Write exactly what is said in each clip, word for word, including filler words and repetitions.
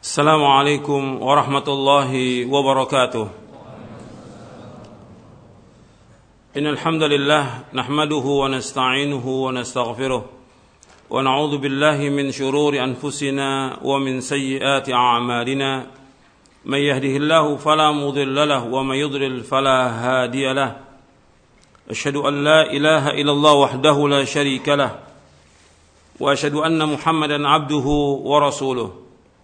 Assalamualaikum warahmatullahi wabarakatuh. Innal hamdalillah nahmaduhu wa nasta'inuhu wa nastaghfiruh wa na'udzu billahi min shururi anfusina wa min sayyiati a'malina. May yahdihillahu fala mudilla lahu wa may yudlil fala hadiya lahu. Asyhadu an la ilaha illallah wahdahu la syarika lahu wa asyhadu anna Muhammadan 'abduhu wa rasuluh.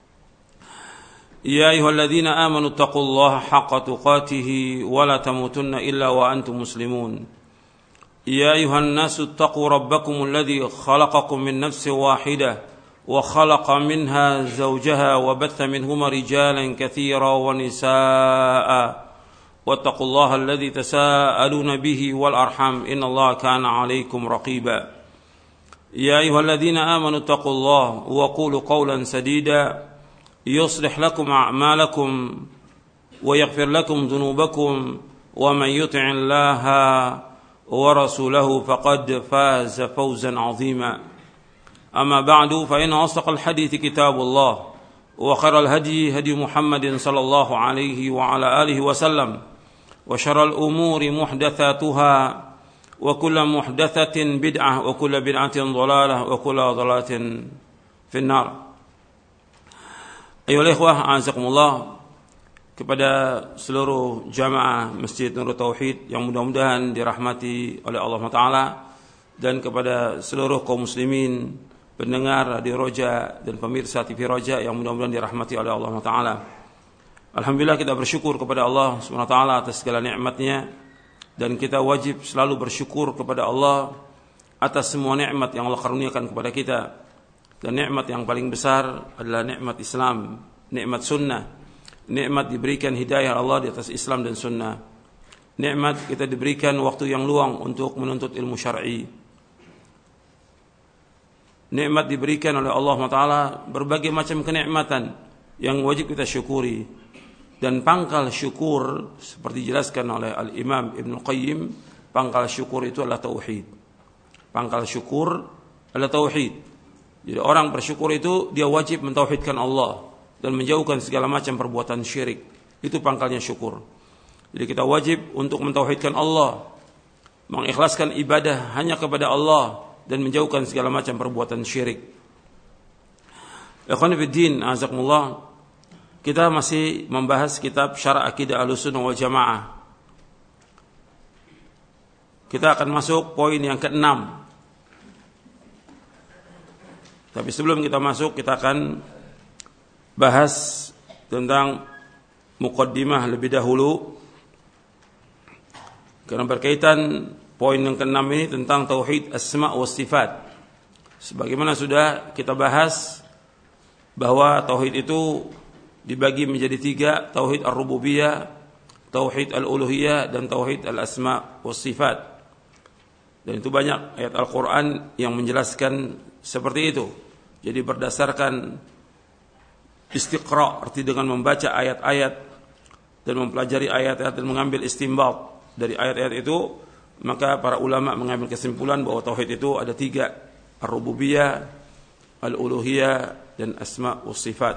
يا أيها الذين آمنوا اتقوا الله حق تقاته ولا تموتن إلا وأنتم مسلمون يا أيها الناس اتقوا ربكم الذي خلقكم من نفس واحدة وخلق منها زوجها وبث منهما رجالا كثيرا ونساء واتقوا الله الذي تساءلون به والأرحام إن الله كان عليكم رقيبا يا أيها الذين آمنوا اتقوا الله وقولوا قولا سديدا يصلح لكم أعمالكم ويغفر لكم ذنوبكم ومن يطع الله ورسوله فقد فاز فوزا عظيما أما بعد فإن أصدق الحديث كتاب الله وخير الهدي هدي محمد صلى الله عليه وعلى آله وسلم وشر الأمور محدثاتها وكل محدثة بدعة وكل بدعة ضلالة وكل ضلالة في النار. Ayolah ikhwah, a'azakumullah, kepada seluruh jamaah Masjid Nurul Tauhid yang mudah-mudahan dirahmati oleh Allah Taala, dan kepada seluruh kaum muslimin pendengar Radio Roja dan pemirsa T V Roja yang mudah-mudahan dirahmati oleh Allah Taala. Alhamdulillah, kita bersyukur kepada Allah Subhanahu wa taala atas segala nikmatnya, dan kita wajib selalu bersyukur kepada Allah atas semua nikmat yang Allah karuniakan kepada kita. Dan nikmat yang paling besar adalah nikmat Islam, nikmat sunnah, nikmat diberikan hidayah Allah di atas Islam dan sunnah, nikmat kita diberikan waktu yang luang untuk menuntut ilmu syar'i, nikmat diberikan oleh Allah Taala berbagai macam kenikmatan yang wajib kita syukuri. Dan pangkal syukur seperti dijelaskan oleh Al-Imam Ibn Qayyim, pangkal syukur itu adalah tauhid. Pangkal syukur adalah tauhid. Jadi orang bersyukur itu dia wajib mentauhidkan Allah dan menjauhkan segala macam perbuatan syirik. Itu pangkalnya syukur. Jadi kita wajib untuk mentauhidkan Allah, mengikhlaskan ibadah hanya kepada Allah, dan menjauhkan segala macam perbuatan syirik. Ikhwan fillah, azakumullah, kita masih membahas kitab Syarah Aqidah Ahlussunnah wal Jamaah. Kita akan masuk poin yang keenam. Tapi sebelum kita masuk, kita akan bahas tentang muqaddimah lebih dahulu, karena berkaitan poin yang keenam ini tentang tauhid asma wa sifat. Sebagaimana sudah kita bahas bahwa tauhid itu dibagi menjadi tiga: tauhid ar-rububiyah, tauhid al-uluhiyah, dan tauhid al-asma wa sifat. Dan itu banyak ayat Al-Quran yang menjelaskan seperti itu. Jadi berdasarkan istiqra', arti dengan membaca ayat-ayat dan mempelajari ayat-ayat dan mengambil istinbat dari ayat-ayat itu, maka para ulama mengambil kesimpulan bahwa tauhid itu ada tiga: ar-rububiyah, al-uluhiyah, dan asma' wa sifat.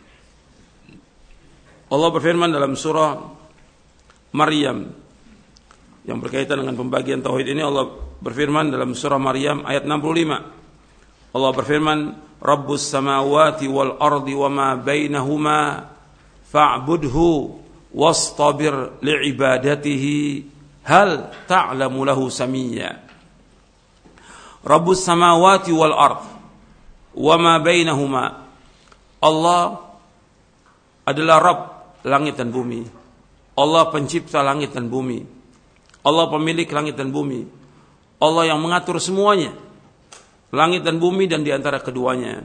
Allah berfirman dalam surah Maryam yang berkaitan dengan pembagian tauhid ini. Allah berfirman dalam surah Maryam ayat enam puluh lima. Allah berfirman, Rabbus samawati wal ardi wa ma bainahuma fa'budhu wastabir li'ibadatihi hal ta'lamu lahu samiyya. Rabbus samawati wal ardi wa ma bainahuma. Allah adalah Rabb langit dan bumi. Allah pencipta langit dan bumi. Allah pemilik langit dan bumi. Allah yang mengatur semuanya, langit dan bumi dan di antara keduanya.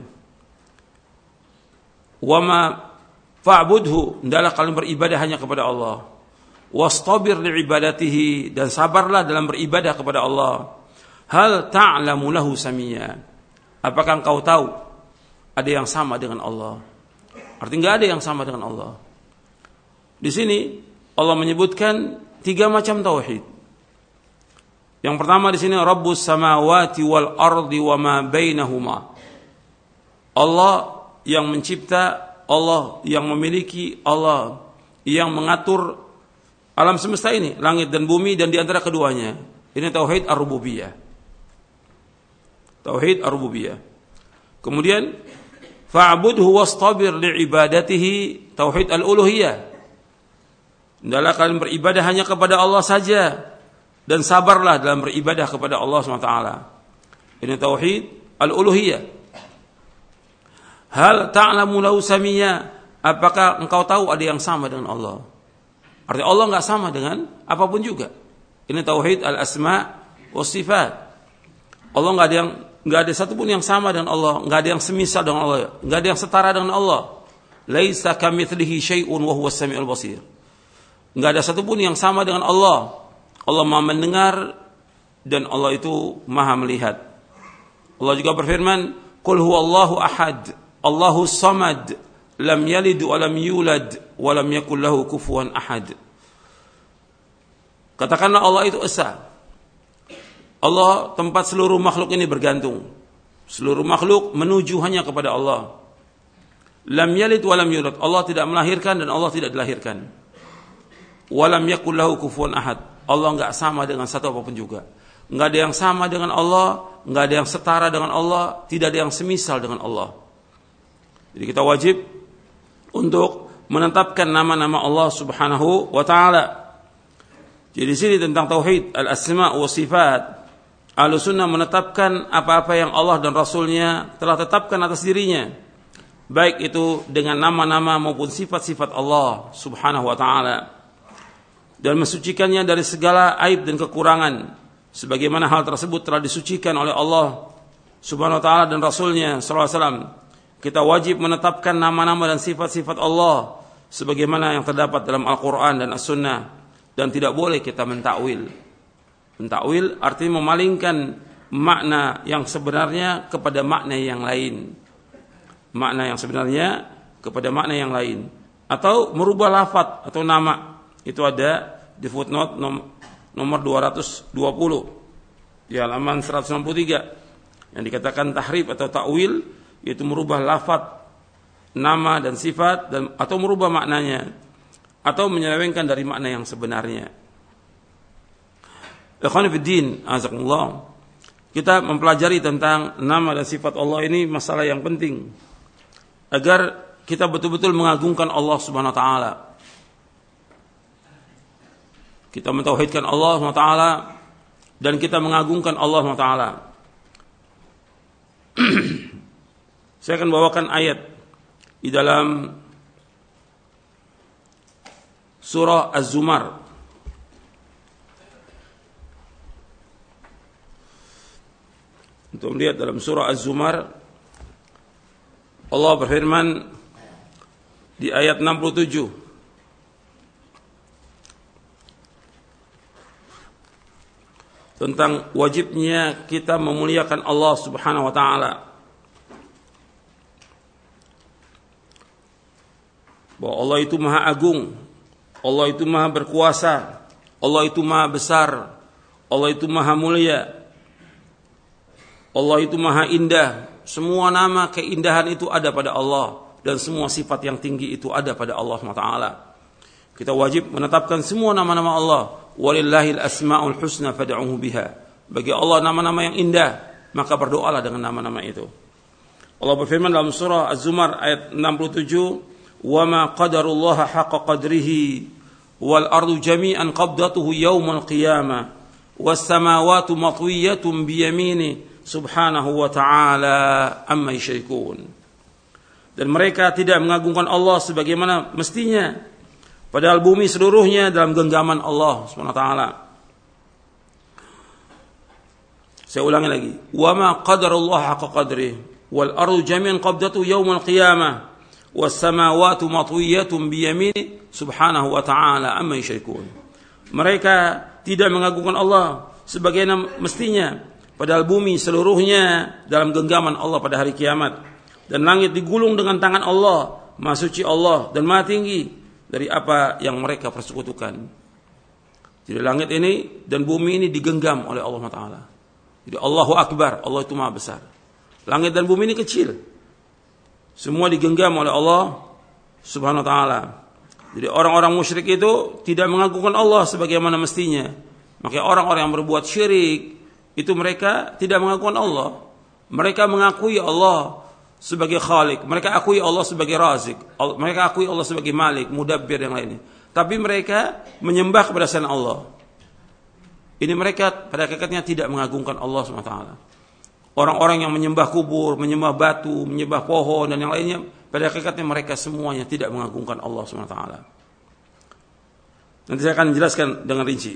Wa ma fa'budhu, hendaklah kalian beribadah hanya kepada Allah. Wastabir li'ibadatihi, dan sabarlah dalam beribadah kepada Allah. Hal ta'lamu lahu samiyya, apakah engkau tahu ada yang sama dengan Allah? Artinya enggak ada yang sama dengan Allah. Di sini Allah menyebutkan tiga macam tauhid. Yang pertama di sini Rabbus samawati wal ardi wa ma bainahuma. Allah yang mencipta Allah yang memiliki, Allah yang mengatur alam semesta ini, langit dan bumi dan di antara keduanya. Ini tauhid ar-rububiyah. Tauhid ar-rububiyah. Kemudian fa'budhu wastabir li'ibadatihi, tauhid al-uluhiyah. Hendaklah kalian beribadah hanya kepada Allah saja dan sabarlah dalam beribadah kepada Allah subhanahu wa taala. Ini tauhid al-uluhiyah. Hal ta'lamu lahu samiyya, apakah engkau tahu ada yang sama dengan Allah? Artinya Allah enggak sama dengan apapun juga. Ini tauhid al-asma wa sifat. Allah enggak ada yang enggak ada satupun yang sama dengan Allah, enggak ada yang semisal dengan Allah, enggak ada yang setara dengan Allah. Laisa kamitslihi syai'un wa huwas samiul basir. Enggak ada satupun yang sama dengan Allah. Allah Maha mendengar dan Allah itu Maha melihat. Allah juga berfirman, "Qul huwallahu ahad, Allahus samad, lam yalid wa lam yulad wa lam yakul lahu kufuwan ahad." Katakanlah Allah itu esa. Allah tempat seluruh makhluk ini bergantung. Seluruh makhluk menuju hanya kepada Allah. Lam yalid wa lam yulad, Allah tidak melahirkan dan Allah tidak dilahirkan. Wa lam yakul lahu kufuwan ahad, Allah enggak sama dengan satu apapun juga. Enggak ada yang sama dengan Allah, enggak ada yang setara dengan Allah, tidak ada yang semisal dengan Allah. Jadi kita wajib untuk menetapkan nama-nama Allah Subhanahu wa taala. Jadi di sini tentang tauhid al-asma wa sifat, Ahlussunnah menetapkan apa-apa yang Allah dan Rasulnya telah tetapkan atas dirinya, baik itu dengan nama-nama maupun sifat-sifat Allah Subhanahu wa taala, dan mensucikannya dari segala aib dan kekurangan, sebagaimana hal tersebut telah disucikan oleh Allah Subhanahu wa taala dan Rasulnya sallallahu alaihi wasallam. Kita wajib menetapkan nama-nama dan sifat-sifat Allah sebagaimana yang terdapat dalam Al-Quran dan As-Sunnah, dan tidak boleh kita mentakwil. Mentakwil artinya memalingkan makna yang sebenarnya kepada makna yang lain. Makna yang sebenarnya kepada makna yang lain, atau merubah lafaz atau nama. Itu ada di footnote nomor dua ratus dua puluh di halaman seratus enam puluh tiga yang dikatakan tahrif atau takwil, yaitu merubah lafaz nama dan sifat, dan atau merubah maknanya atau menyelewengkan dari makna yang sebenarnya. Ikhwan fillah, azakumullah. Kita mempelajari tentang nama dan sifat Allah ini masalah yang penting agar kita betul-betul mengagungkan Allah Subhanahu wa taala. Kita mentauhidkan Allah Subhanahu wa taala dan kita mengagungkan Allah Subhanahu wa taala. Saya akan bawakan ayat di dalam surah Az-Zumar. Untuk melihat dalam surah Az-Zumar, Allah berfirman di ayat enam puluh tujuh, tentang wajibnya kita memuliakan Allah Subhanahu wa taala. Bahwa Allah itu maha agung, Allah itu maha berkuasa, Allah itu maha besar, Allah itu maha mulia, Allah itu maha indah. Semua nama keindahan itu ada pada Allah, dan semua sifat yang tinggi itu ada pada Allah subhanahu wa taala. Kita wajib menetapkan semua nama-nama Allah. Walillahil asmaul husna fad'uhu biha. Bagi Allah nama-nama yang indah, maka berdoalah dengan nama-nama itu. Allah berfirman dalam surah Az-Zumar ayat enam puluh tujuh, "Wa ma qadarullaha haqqa qadrihi wal ardu jami'an qabdatuhu yaumal qiyamah was samawati matwiyatun bi yaminihi subhanahu wa ta'ala amma yusyrikun." Dan mereka tidak mengagungkan Allah sebagaimana mestinya, padahal bumi seluruhnya dalam genggaman Allah subhanahu wa ta'ala. Saya ulangi lagi, wa ma qadarullah haqqa qadrih wal ardu jami'an qabdatuhu yaumal qiyamah was samawati matwiyatun bi yaminihi subhanahu wa ta'ala amma yusyrikun. Mereka tidak mengagungkan Allah sebagaimana mestinya, padahal bumi seluruhnya dalam genggaman Allah pada hari kiamat, dan langit digulung dengan tangan Allah, Maha Suci Allah dan Maha Tinggi dari apa yang mereka persekutukan. Jadi langit ini dan bumi ini digenggam oleh Allah subhanahu wa taala. Jadi Allahu Akbar, Allah itu Maha Besar. Langit dan bumi ini kecil, semua digenggam oleh Allah Subhanahu wa taala. Jadi orang-orang musyrik itu tidak mengagungkan Allah sebagaimana mestinya. Maka orang-orang yang berbuat syirik itu mereka tidak mengagungkan Allah. Mereka mengakui Allah sebagai Khalik, mereka akui Allah sebagai Razik, mereka akui Allah sebagai Malik, Mudabbir yang lainnya. Tapi mereka menyembah kepada selain Allah. Ini mereka pada hakikatnya tidak mengagungkan Allah subhanahu wa taala. Orang-orang yang menyembah kubur, menyembah batu, menyembah pohon dan yang lainnya, pada hakikatnya mereka semuanya tidak mengagungkan Allah subhanahu wa taala. Nanti saya akan menjelaskan dengan rinci.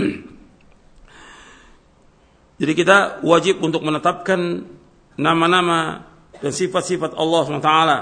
Jadi kita wajib untuk menetapkan nama-nama dan sifat-sifat Allah subhanahu wa taala.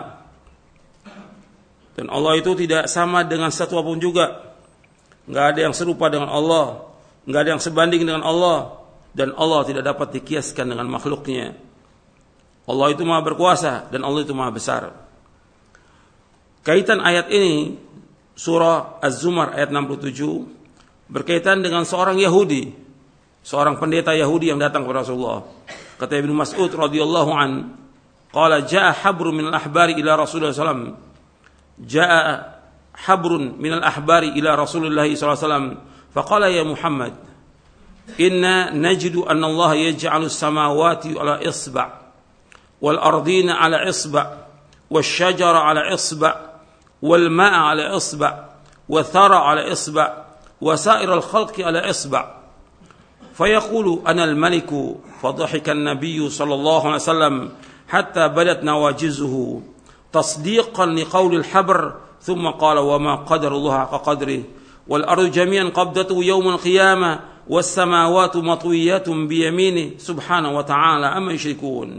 Dan Allah itu tidak sama dengan satu apapun juga. Enggak ada yang serupa dengan Allah, enggak ada yang sebanding dengan Allah, dan Allah tidak dapat dikiaskan dengan makhluknya. Allah itu Maha berkuasa dan Allah itu Maha besar. Kaitan ayat ini surah Az-Zumar ayat enam puluh tujuh berkaitan dengan seorang Yahudi, seorang pendeta Yahudi yang datang kepada Rasulullah. Kata Ibnu Mas'ud radhiyallahu an, qala jaa habrun min al-ahbari ila Rasulullah sallallahu alaihi wasallam. Jaa habrun min al-ahbari ila Rasulullah sallallahu alaihi wasallam, faqala ya Muhammad, inna najidu anna Allah yaj'alu as-samawati ala isba' wal ardina ala isba' wasyajara ala isba' wal ma'a ala isba' wa thara ala isba' wa sa'ir al-khalqi ala isba'. فيقول أنا الملك فضحك النبي صلى الله عليه وسلم حتى بدت نواجزه تصديقا لقول الحبر ثم قال وما قدر الله حق قدره والأرض جميعا قبضته يوم القيامة والسماوات مطويات بيمينه سبحانه وتعالى أما يشركون.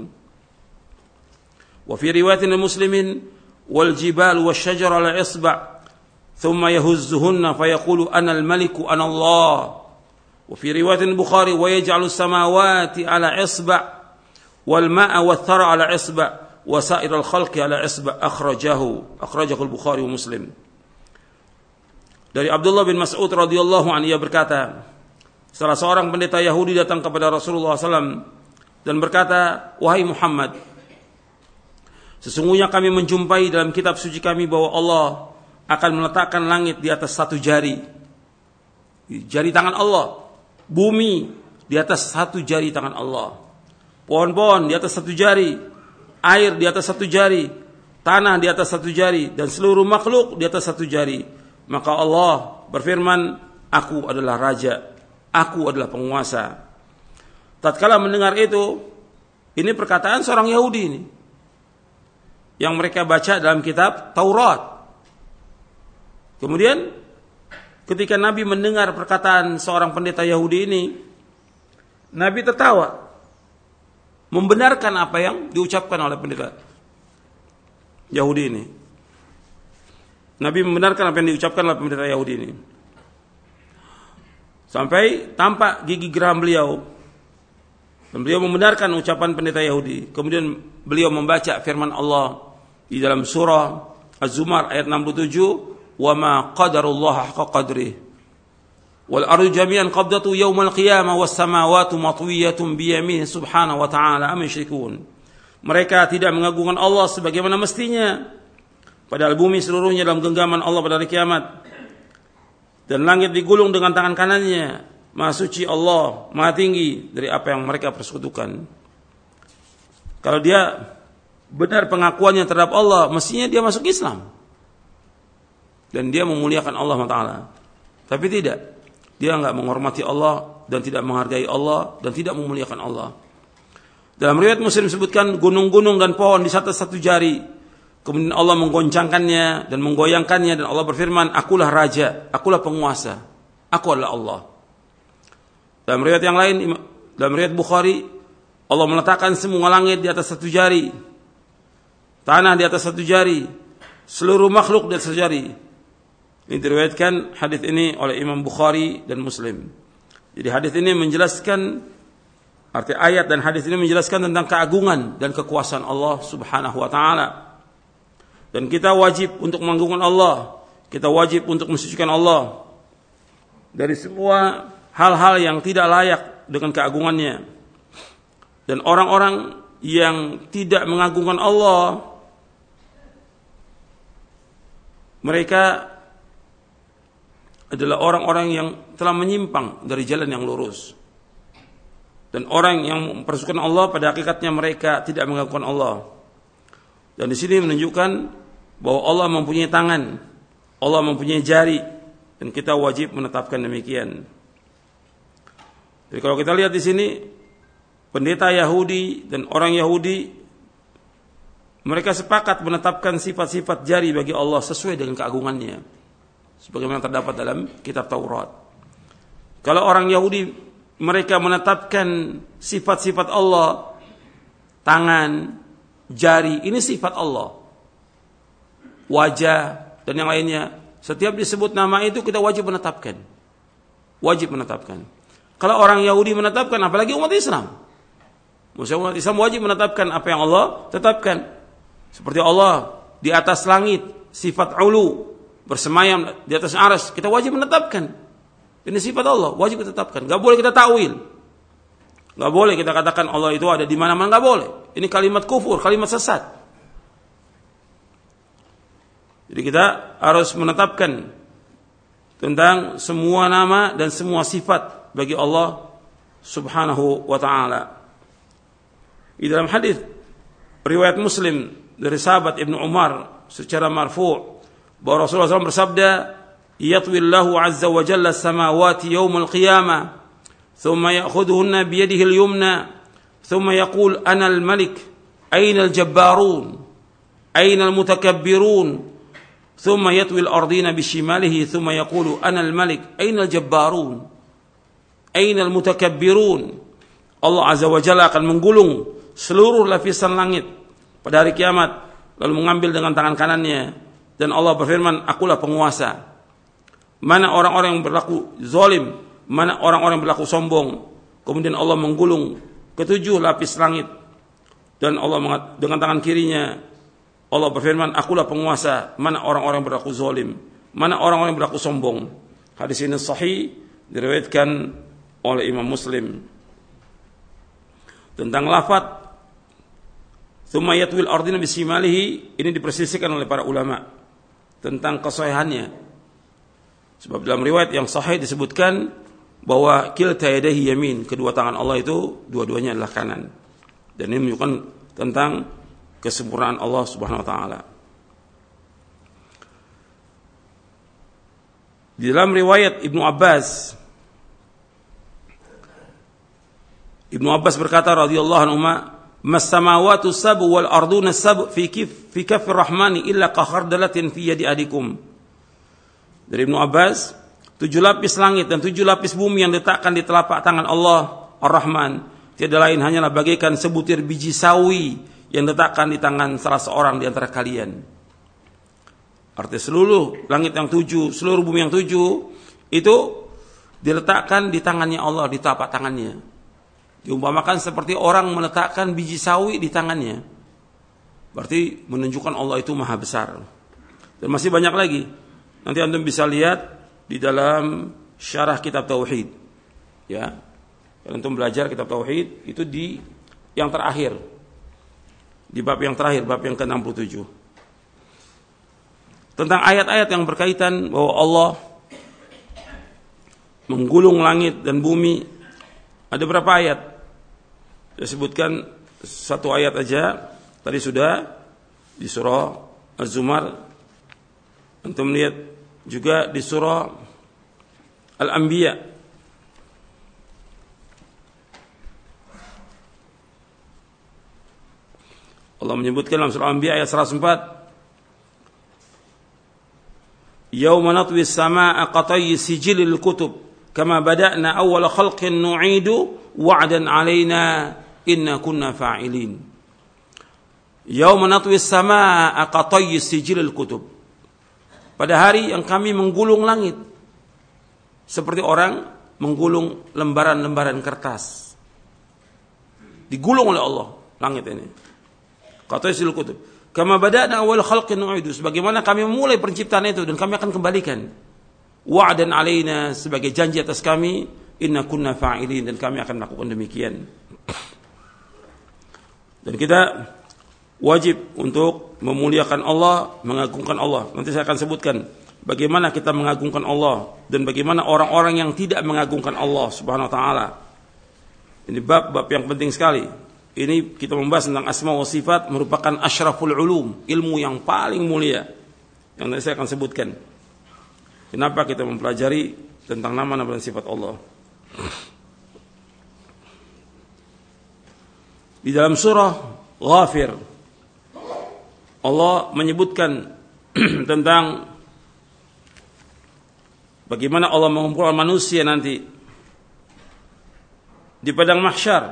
وفي رواية المسلم والجبال والشجر على إصبع ثم يهزهن فيقول أنا الملك أنا الله. وفي رواية البخاري ويجعل السماوات على إصبع والماء والثرى على إصبع وسائر الخلق على إصبع أخرجه أخرجه البخاري ومسلم. Dari Abdullah bin Mas'ud radhiyallahu anhu, ia berkata, salah seorang pendeta Yahudi datang kepada Rasulullah sallallahu alaihi wasallam dan berkata, wahai Muhammad, sesungguhnya kami menjumpai dalam kitab suci kami bahwa Allah akan meletakkan langit di atas satu jari, jari tangan Allah, bumi di atas satu jari tangan Allah, pohon-pohon di atas satu jari, air di atas satu jari, tanah di atas satu jari, dan seluruh makhluk di atas satu jari. Maka Allah berfirman, aku adalah raja, aku adalah penguasa. Tatkala mendengar itu, ini perkataan seorang Yahudi ini, yang mereka baca dalam kitab Taurat. Kemudian ketika Nabi mendengar perkataan seorang pendeta Yahudi ini, Nabi tertawa, membenarkan apa yang diucapkan oleh pendeta Yahudi ini. Nabi membenarkan apa yang diucapkan oleh pendeta Yahudi ini. Sampai tampak gigi geram beliau. Dan beliau membenarkan ucapan pendeta Yahudi. Kemudian beliau membaca firman Allah di dalam surah Az-Zumar ayat enam puluh tujuh, wa ma qadarullah haqqa qadrih wal ardu jami'an qabdatu yaumal qiyamah was samawati matwiyatun bi yaminihi subhanahu wa ta'ala amma yusyrikun. Mereka tidak mengagungkan Allah sebagaimana mestinya, padahal bumi seluruhnya dalam genggaman Allah pada hari kiamat, dan langit digulung dengan tangan kanannya. Maha suci Allah, maha tinggi dari apa yang mereka persekutukan. Kalau dia benar pengakuannya terhadap Allah, mestinya dia masuk Islam dan dia memuliakan Allah Taala. Tapi tidak, dia enggak menghormati Allah dan tidak menghargai Allah dan tidak memuliakan Allah. Dalam riwayat Muslim disebutkan gunung-gunung dan pohon di atas satu jari. Kemudian Allah menggoncangkannya dan menggoyangkannya, dan Allah berfirman, akulah raja, akulah penguasa, aku adalah Allah. Dalam riwayat yang lain, dalam riwayat Bukhari, Allah meletakkan semua langit di atas satu jari, tanah di atas satu jari, seluruh makhluk di atas satu jari. Ini diriwayatkan hadis ini oleh Imam Bukhari dan Muslim. Jadi hadis ini menjelaskan, arti ayat dan hadis ini menjelaskan tentang keagungan dan kekuasaan Allah Subhanahu wa taala. Dan kita wajib untuk mengagungkan Allah, kita wajib untuk mensucikan Allah dari semua hal-hal yang tidak layak dengan keagungannya. Dan orang-orang yang tidak mengagungkan Allah, mereka adalah orang-orang yang telah menyimpang dari jalan yang lurus. Dan orang yang mempersekutukan Allah pada hakikatnya mereka tidak mengakukan Allah. Dan di sini menunjukkan bahwa Allah mempunyai tangan, Allah mempunyai jari, dan kita wajib menetapkan demikian. Jadi kalau kita lihat di sini, pendeta Yahudi dan orang Yahudi, mereka sepakat menetapkan sifat-sifat jari bagi Allah sesuai dengan keagungannya, sebagaimana terdapat dalam kitab Taurat. Kalau orang Yahudi mereka menetapkan sifat-sifat Allah, tangan, jari, ini sifat Allah, wajah dan yang lainnya. Setiap disebut nama itu kita wajib menetapkan, wajib menetapkan. Kalau orang Yahudi menetapkan, apalagi umat Islam, maksudnya umat Islam wajib menetapkan apa yang Allah tetapkan. Seperti Allah di atas langit, sifat ulu, bersemayam di atas arsy, kita wajib menetapkan. Ini sifat Allah, wajib kita tetapkan. Gak boleh kita takwil. Gak boleh kita katakan Allah itu ada di mana-mana, gak boleh. Ini kalimat kufur, kalimat sesat. Jadi kita harus menetapkan tentang semua nama dan semua sifat bagi Allah Subhanahu wa ta'ala. Di dalam hadis riwayat Muslim dari sahabat Ibnu Umar secara marfu' bahwa Rasulullah shallallahu alaihi wasallam bersabda, يطوي الله عز وجل السماوات يوم القيامة ثم يأخذهن بيده اليمنى ثم يقول أنا الملك أين الجبارون أين المتكبرون ثم يطوي الأرضين بشماله ثم يقول أنا الملك أين الجبارون أين المتكبرون. Allah Azza wa Jalla akan menggulung seluruh lapisan langit pada hari kiamat, lalu mengambil dengan tangan kanannya, dan Allah berfirman, akulah penguasa. Mana orang-orang yang berlaku zalim, mana orang-orang yang berlaku sombong. Kemudian Allah menggulung ketujuh lapis langit, dan Allah dengan tangan kirinya Allah berfirman, akulah penguasa. Mana orang-orang yang berlaku zalim, mana orang-orang yang berlaku sombong. Hadis ini sahih, diriwayatkan oleh Imam Muslim. Tentang lafaz tsumma yatwil ardina bisimalihi, ini dipersisikan oleh para ulama tentang kesahihannya. Sebab dalam riwayat yang sahih disebutkan bahwa kilta yadayhi yamin, kedua tangan Allah itu dua-duanya adalah kanan. Dan ini menunjukkan tentang kesempurnaan Allah Subhanahu wa taala. Di dalam riwayat Ibnu Abbas, Ibnu Abbas berkata radhiyallahu anhu, "Mas samawati sab'u wal arduna sab'u fi kif fi kaffir rahmani illa ka khardalatin fi yadi adikum." Dari Ibnu Abbas, tujuh lapis langit dan tujuh lapis bumi yang diletakkan di telapak tangan Allah Ar-Rahman tiada lain hanyalah bagaikan sebutir biji sawi yang diletakkan di tangan salah seorang di antara kalian. Artinya seluruh langit yang tujuh, seluruh bumi yang tujuh itu diletakkan di tangannya Allah, di telapak tangannya. Diumpamakan seperti orang meletakkan biji sawi di tangannya. Berarti menunjukkan Allah itu maha besar. Dan masih banyak lagi. Nanti antum bisa lihat di dalam syarah kitab tauhid. Ya. Kalau antum belajar kitab tauhid itu di yang terakhir. Di bab yang terakhir, bab yang ke enam puluh tujuh. Tentang ayat-ayat yang berkaitan bahwa Allah menggulung langit dan bumi. Ada berapa ayat? Saya sebutkan satu ayat aja. Tadi sudah di surah Az-Zumar. Antum lihat juga di surah Al-Anbiya. Allah menyebutkan dalam surah Al-Anbiya ayat seratus empat, "Yauma natwi as-samaa'a qatayyi sijilil kutub kama bada'na awwala khalqin nu'idu wa'dan 'alaina inna kunna fa'ilin." Yauma natwi as-samaa'a qatayyi sijilil kutub. Pada hari yang kami menggulung langit seperti orang menggulung lembaran-lembaran kertas. Digulung oleh Allah langit ini. Qatayyi sijilil kutub. Kama bada'na awwal khalqin nu'idu, sebagaimana kami memulai penciptaan itu dan kami akan kembalikan. Wa'dan 'alaina, sebagai janji atas kami, inna kunna fa'ilin, dan kami akan melakukan demikian. Dan kita wajib untuk memuliakan Allah, mengagungkan Allah. Nanti saya akan sebutkan bagaimana kita mengagungkan Allah dan bagaimana orang-orang yang tidak mengagungkan Allah Subhanahu wa taala. Ini bab-bab yang penting sekali. Ini kita membahas tentang asma wa sifat, merupakan asyraful ulum, ilmu yang paling mulia. Yang nanti saya akan sebutkan. Kenapa kita mempelajari tentang nama-nama dan sifat Allah. Di dalam surah Ghafir Allah menyebutkan tentang bagaimana Allah mengumpulkan manusia nanti di padang mahsyar.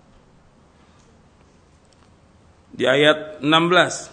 Di ayat enam belas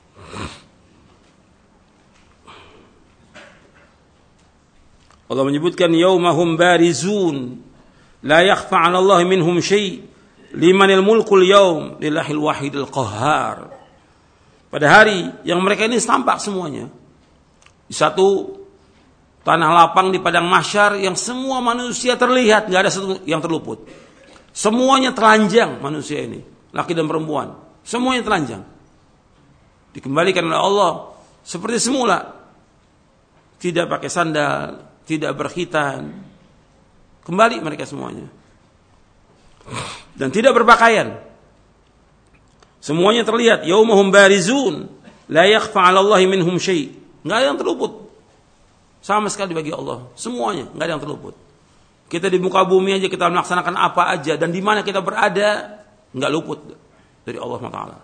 Allah menyebutkan yaumahum barizun la yakhfa 'ala Allah minhum syai' limanil mulkul yaum lillahil wahidil qahhar. Pada hari yang mereka ini tampak semuanya di satu tanah lapang di padang mahsyar yang semua manusia terlihat, enggak ada satu yang terluput. Semuanya telanjang manusia ini, laki dan perempuan, semuanya telanjang. Dikembalikan oleh Allah seperti semula. Tidak pakai sandal, tidak berkhitan, kembali mereka semuanya, dan tidak berpakaian. Semuanya terlihat. Yaumahum barizun la yakhfa 'ala Allah minhum syai'. Enggak ada yang terluput sama sekali bagi Allah. Semuanya enggak ada yang terluput. Kita di muka bumi aja kita melaksanakan apa aja dan di mana kita berada enggak luput dari Allah Subhanahu wa taala.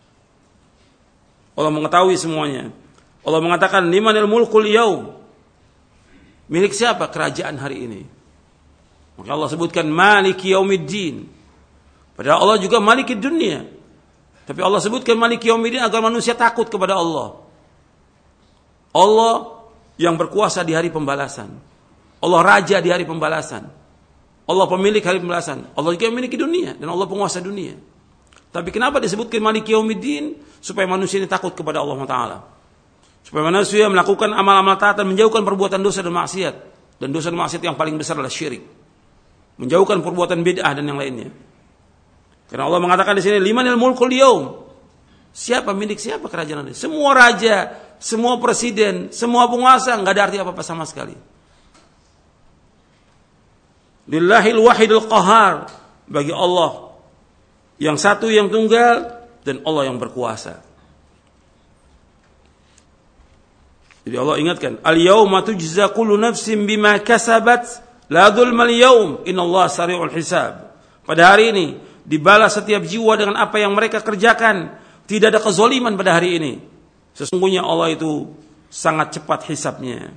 Allah mengetahui semuanya. Allah mengatakan limanil mulkul yaum. Milik siapa kerajaan hari ini? Maka Allah sebutkan Maliki Yaumiddin. Padahal Allah juga Maliki dunia. Tapi Allah sebutkan Maliki Yaumiddin agar manusia takut kepada Allah. Allah yang berkuasa di hari pembalasan. Allah raja di hari pembalasan. Allah pemilik hari pembalasan. Allah juga memiliki dunia dan Allah penguasa dunia. Tapi kenapa disebutkan Maliki Yaumiddin? Supaya manusia ini takut kepada Allah Subhanahu wa taala. Supaya manusia melakukan amal-amal taat dan menjauhkan perbuatan dosa dan maksiat. Dan dosa dan maksiat yang paling besar adalah syirik. Menjauhkan perbuatan bid'ah dan yang lainnya. Karena Allah mengatakan di sini limanil mulkul yaum. Siapa milik siapa kerajaan ini? Semua raja, semua presiden, semua penguasa enggak ada arti apa-apa sama sekali. Lillahil wahidil qahhar, bagi Allah yang satu yang tunggal dan Allah yang berkuasa. Jadi Allah ingatkan, al-yauma tujza kullu nafsin bima kasabat la dzulmal yaum innallaha sari'ul hisab. Pada hari ini dibalas setiap jiwa dengan apa yang mereka kerjakan, tidak ada kezaliman pada hari ini. Sesungguhnya Allah itu sangat cepat hisabnya.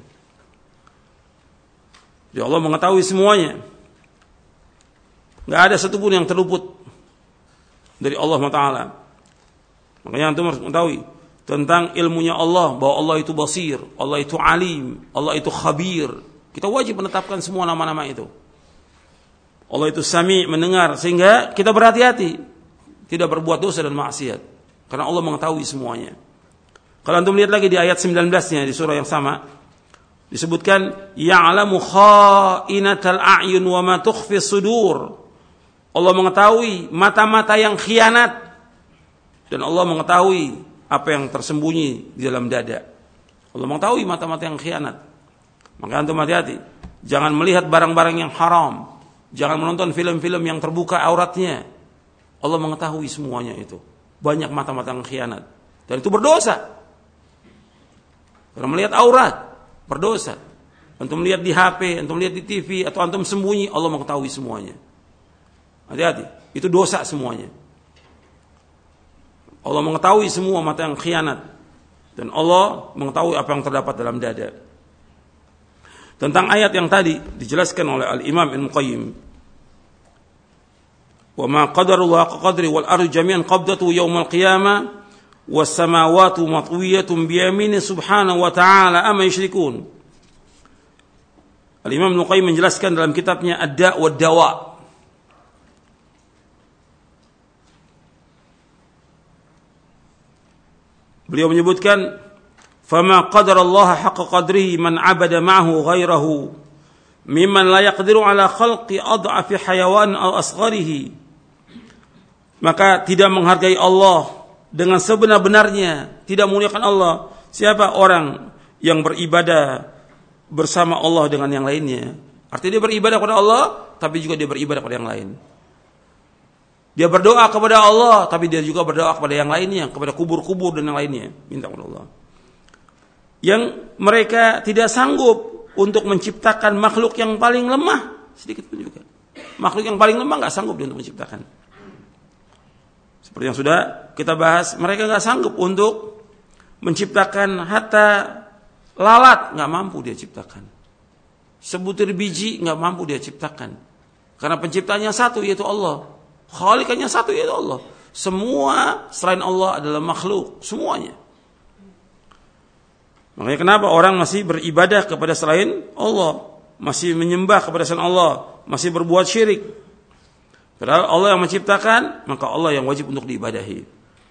Jadi Allah mengetahui semuanya. Enggak ada satupun yang terluput dari Allah Subhanahu wa taala. Makanya antum harus mengetahui tentang ilmunya Allah, bahwa Allah itu basir, Allah itu alim, Allah itu khabir. Kita wajib menetapkan semua nama-nama itu. Allah itu sami, mendengar, sehingga kita berhati-hati tidak berbuat dosa dan maksiat, karena Allah mengetahui semuanya. Kalau antum lihat lagi di ayat sembilan belas-nya di surah yang sama, disebutkan ya'lamu kha'inatal a'yun wa ma tukhfi sudur. Allah mengetahui mata-mata yang khianat dan Allah mengetahui apa yang tersembunyi di dalam dada. Allah mengetahui mata-mata yang khianat. Maka antum hati-hati, jangan melihat barang-barang yang haram, jangan menonton film-film yang terbuka auratnya. Allah mengetahui semuanya itu. Banyak mata-mata yang khianat dan itu berdosa. Karena melihat aurat berdosa. Antum melihat di H P, antum melihat di T V atau antum sembunyi, Allah mengetahui semuanya. Hati-hati, itu dosa semuanya. Allah mengetahui semua mata yang khianat dan Allah mengetahui apa yang terdapat dalam dada. Tentang ayat yang tadi dijelaskan oleh Al-Imam Ibnu Qayyim, wa ma qadarullah qadri wal ardu jami'an qabdatu yaumil qiyamah was samawati matwiyatun bi yamini subhanahu wa ta'ala amma yusyrikun. Al-Imam Ibnu Qayyim menjelaskan dalam kitabnya Ad-Da' wad Dawa. Beliau menyebutkan, "Fama qadarallaha haqqa qadrihi man 'abada ma'ahu ghairahu mimman la yaqdiru 'ala khalqi adhafi hayawan aw asgharihi." Maka tidak menghargai Allah dengan sebenar-benarnya, tidak memuliakan Allah. Siapa orang yang beribadah bersama Allah dengan yang lainnya? Artinya dia beribadah kepada Allah, tapi juga dia beribadah kepada yang lain. Dia berdoa kepada Allah, tapi dia juga berdoa kepada yang lainnya, kepada kubur-kubur dan yang lainnya, minta kepada Allah. Yang mereka tidak sanggup untuk menciptakan makhluk yang paling lemah, sedikit pun juga. Makhluk yang paling lemah nggak sanggup dia untuk menciptakan. Seperti yang sudah kita bahas, mereka nggak sanggup untuk menciptakan hatta lalat, nggak mampu dia ciptakan. Sebutir biji nggak mampu dia ciptakan. Karena penciptanya satu, yaitu Allah. Khaliqnya satu, yaitu Allah. Semua selain Allah adalah makhluk, semuanya. Makanya kenapa orang masih beribadah kepada selain Allah, masih menyembah kepada selain Allah, masih berbuat syirik. Padahal Allah yang menciptakan, maka Allah yang wajib untuk diibadahi.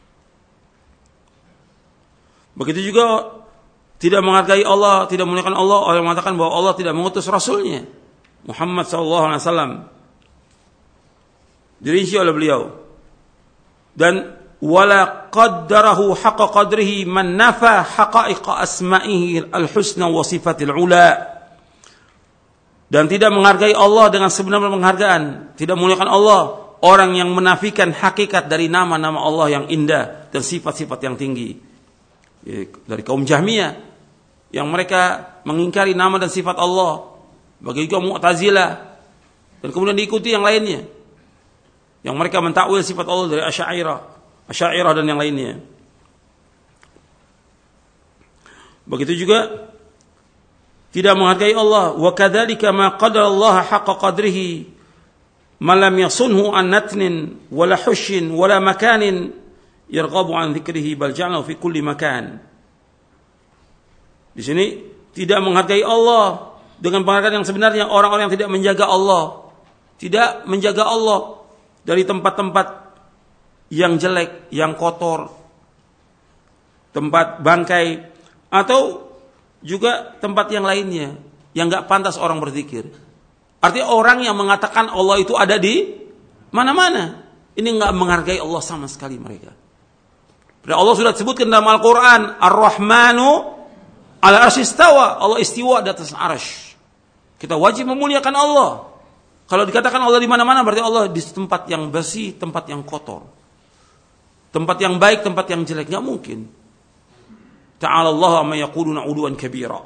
Begitu juga tidak menghargai Allah, tidak memuliakan Allah, orang yang mengatakan bahwa Allah tidak mengutus Rasulnya Muhammad sallallahu alaihi wasallam, dirinci oleh beliau. Dan wala qaddarahu haqqa qadrihi man nafa haqa'iqa asma'ihi al-husna wa sifatil ula. Dan tidak menghargai Allah dengan sebenar-benar penghargaan, tidak memuliakan Allah, orang yang menafikan hakikat dari nama-nama Allah yang indah dan sifat-sifat yang tinggi. Dari kaum Jahmiyah yang mereka mengingkari nama dan sifat Allah, bagi kaum Mu'tazilah, dan kemudian diikuti yang lainnya, yang mereka mentakwil sifat Allah dari Asy'ariyah, Asy'ariyah dan yang lainnya. Begitu juga tidak menghargai Allah. Wa kadzalika ma qadara Allah haqqa qadrihi man lam yasunhu an natnin wala hushin wala makanin yarghabu an dzikrihi bal ja'alahu fi kulli makan. Di sini tidak menghargai Allah dengan penghargaan yang sebenarnya orang-orang yang tidak menjaga Allah, tidak menjaga Allah dari tempat-tempat yang jelek, yang kotor, tempat bangkai, atau juga tempat yang lainnya yang enggak pantas orang berzikir. Artinya orang yang mengatakan Allah itu ada di mana-mana, ini enggak menghargai Allah sama sekali mereka. Padahal Allah sudah disebutkan dalam Al-Qur'an, Ar-Rahmanu 'ala arsy istawa, Allah istiwa di atas arsy. Kita wajib memuliakan Allah. Kalau dikatakan Allah di mana-mana, berarti Allah di tempat yang bersih, tempat yang kotor, tempat yang baik, tempat yang jelek, enggak mungkin. Ta'ala Allah amma yaquluna 'uluwan kabira.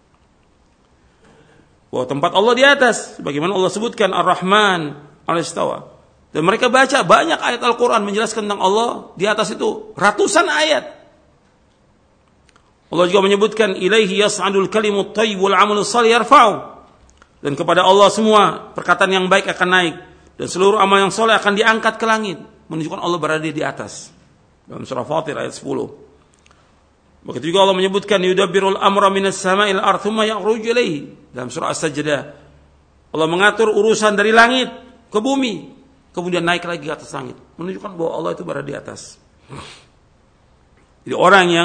Bahwa tempat Allah di atas, bagaimana Allah sebutkan Ar-Rahman 'ala istawa. Dan mereka baca banyak ayat Al-Qur'an menjelaskan tentang Allah di atas itu, ratusan ayat. Allah juga menyebutkan ilaihi yas'adul kalimut thayyib wal 'amalus shalih yarfa'u. Dan kepada Allah semua perkataan yang baik akan naik dan seluruh amal yang soleh akan diangkat ke langit, menunjukkan Allah berada di atas. Dalam surah Fatir ayat sepuluh. Begitu juga Allah menyebutkan yudabbirul amra minas sama'il ardh tsumma yakhruju ilaihi. Dalam surah As-Sajdah, Allah mengatur urusan dari langit ke bumi, kemudian naik lagi ke atas langit, menunjukkan bahwa Allah itu berada di atas. Jadi orang yang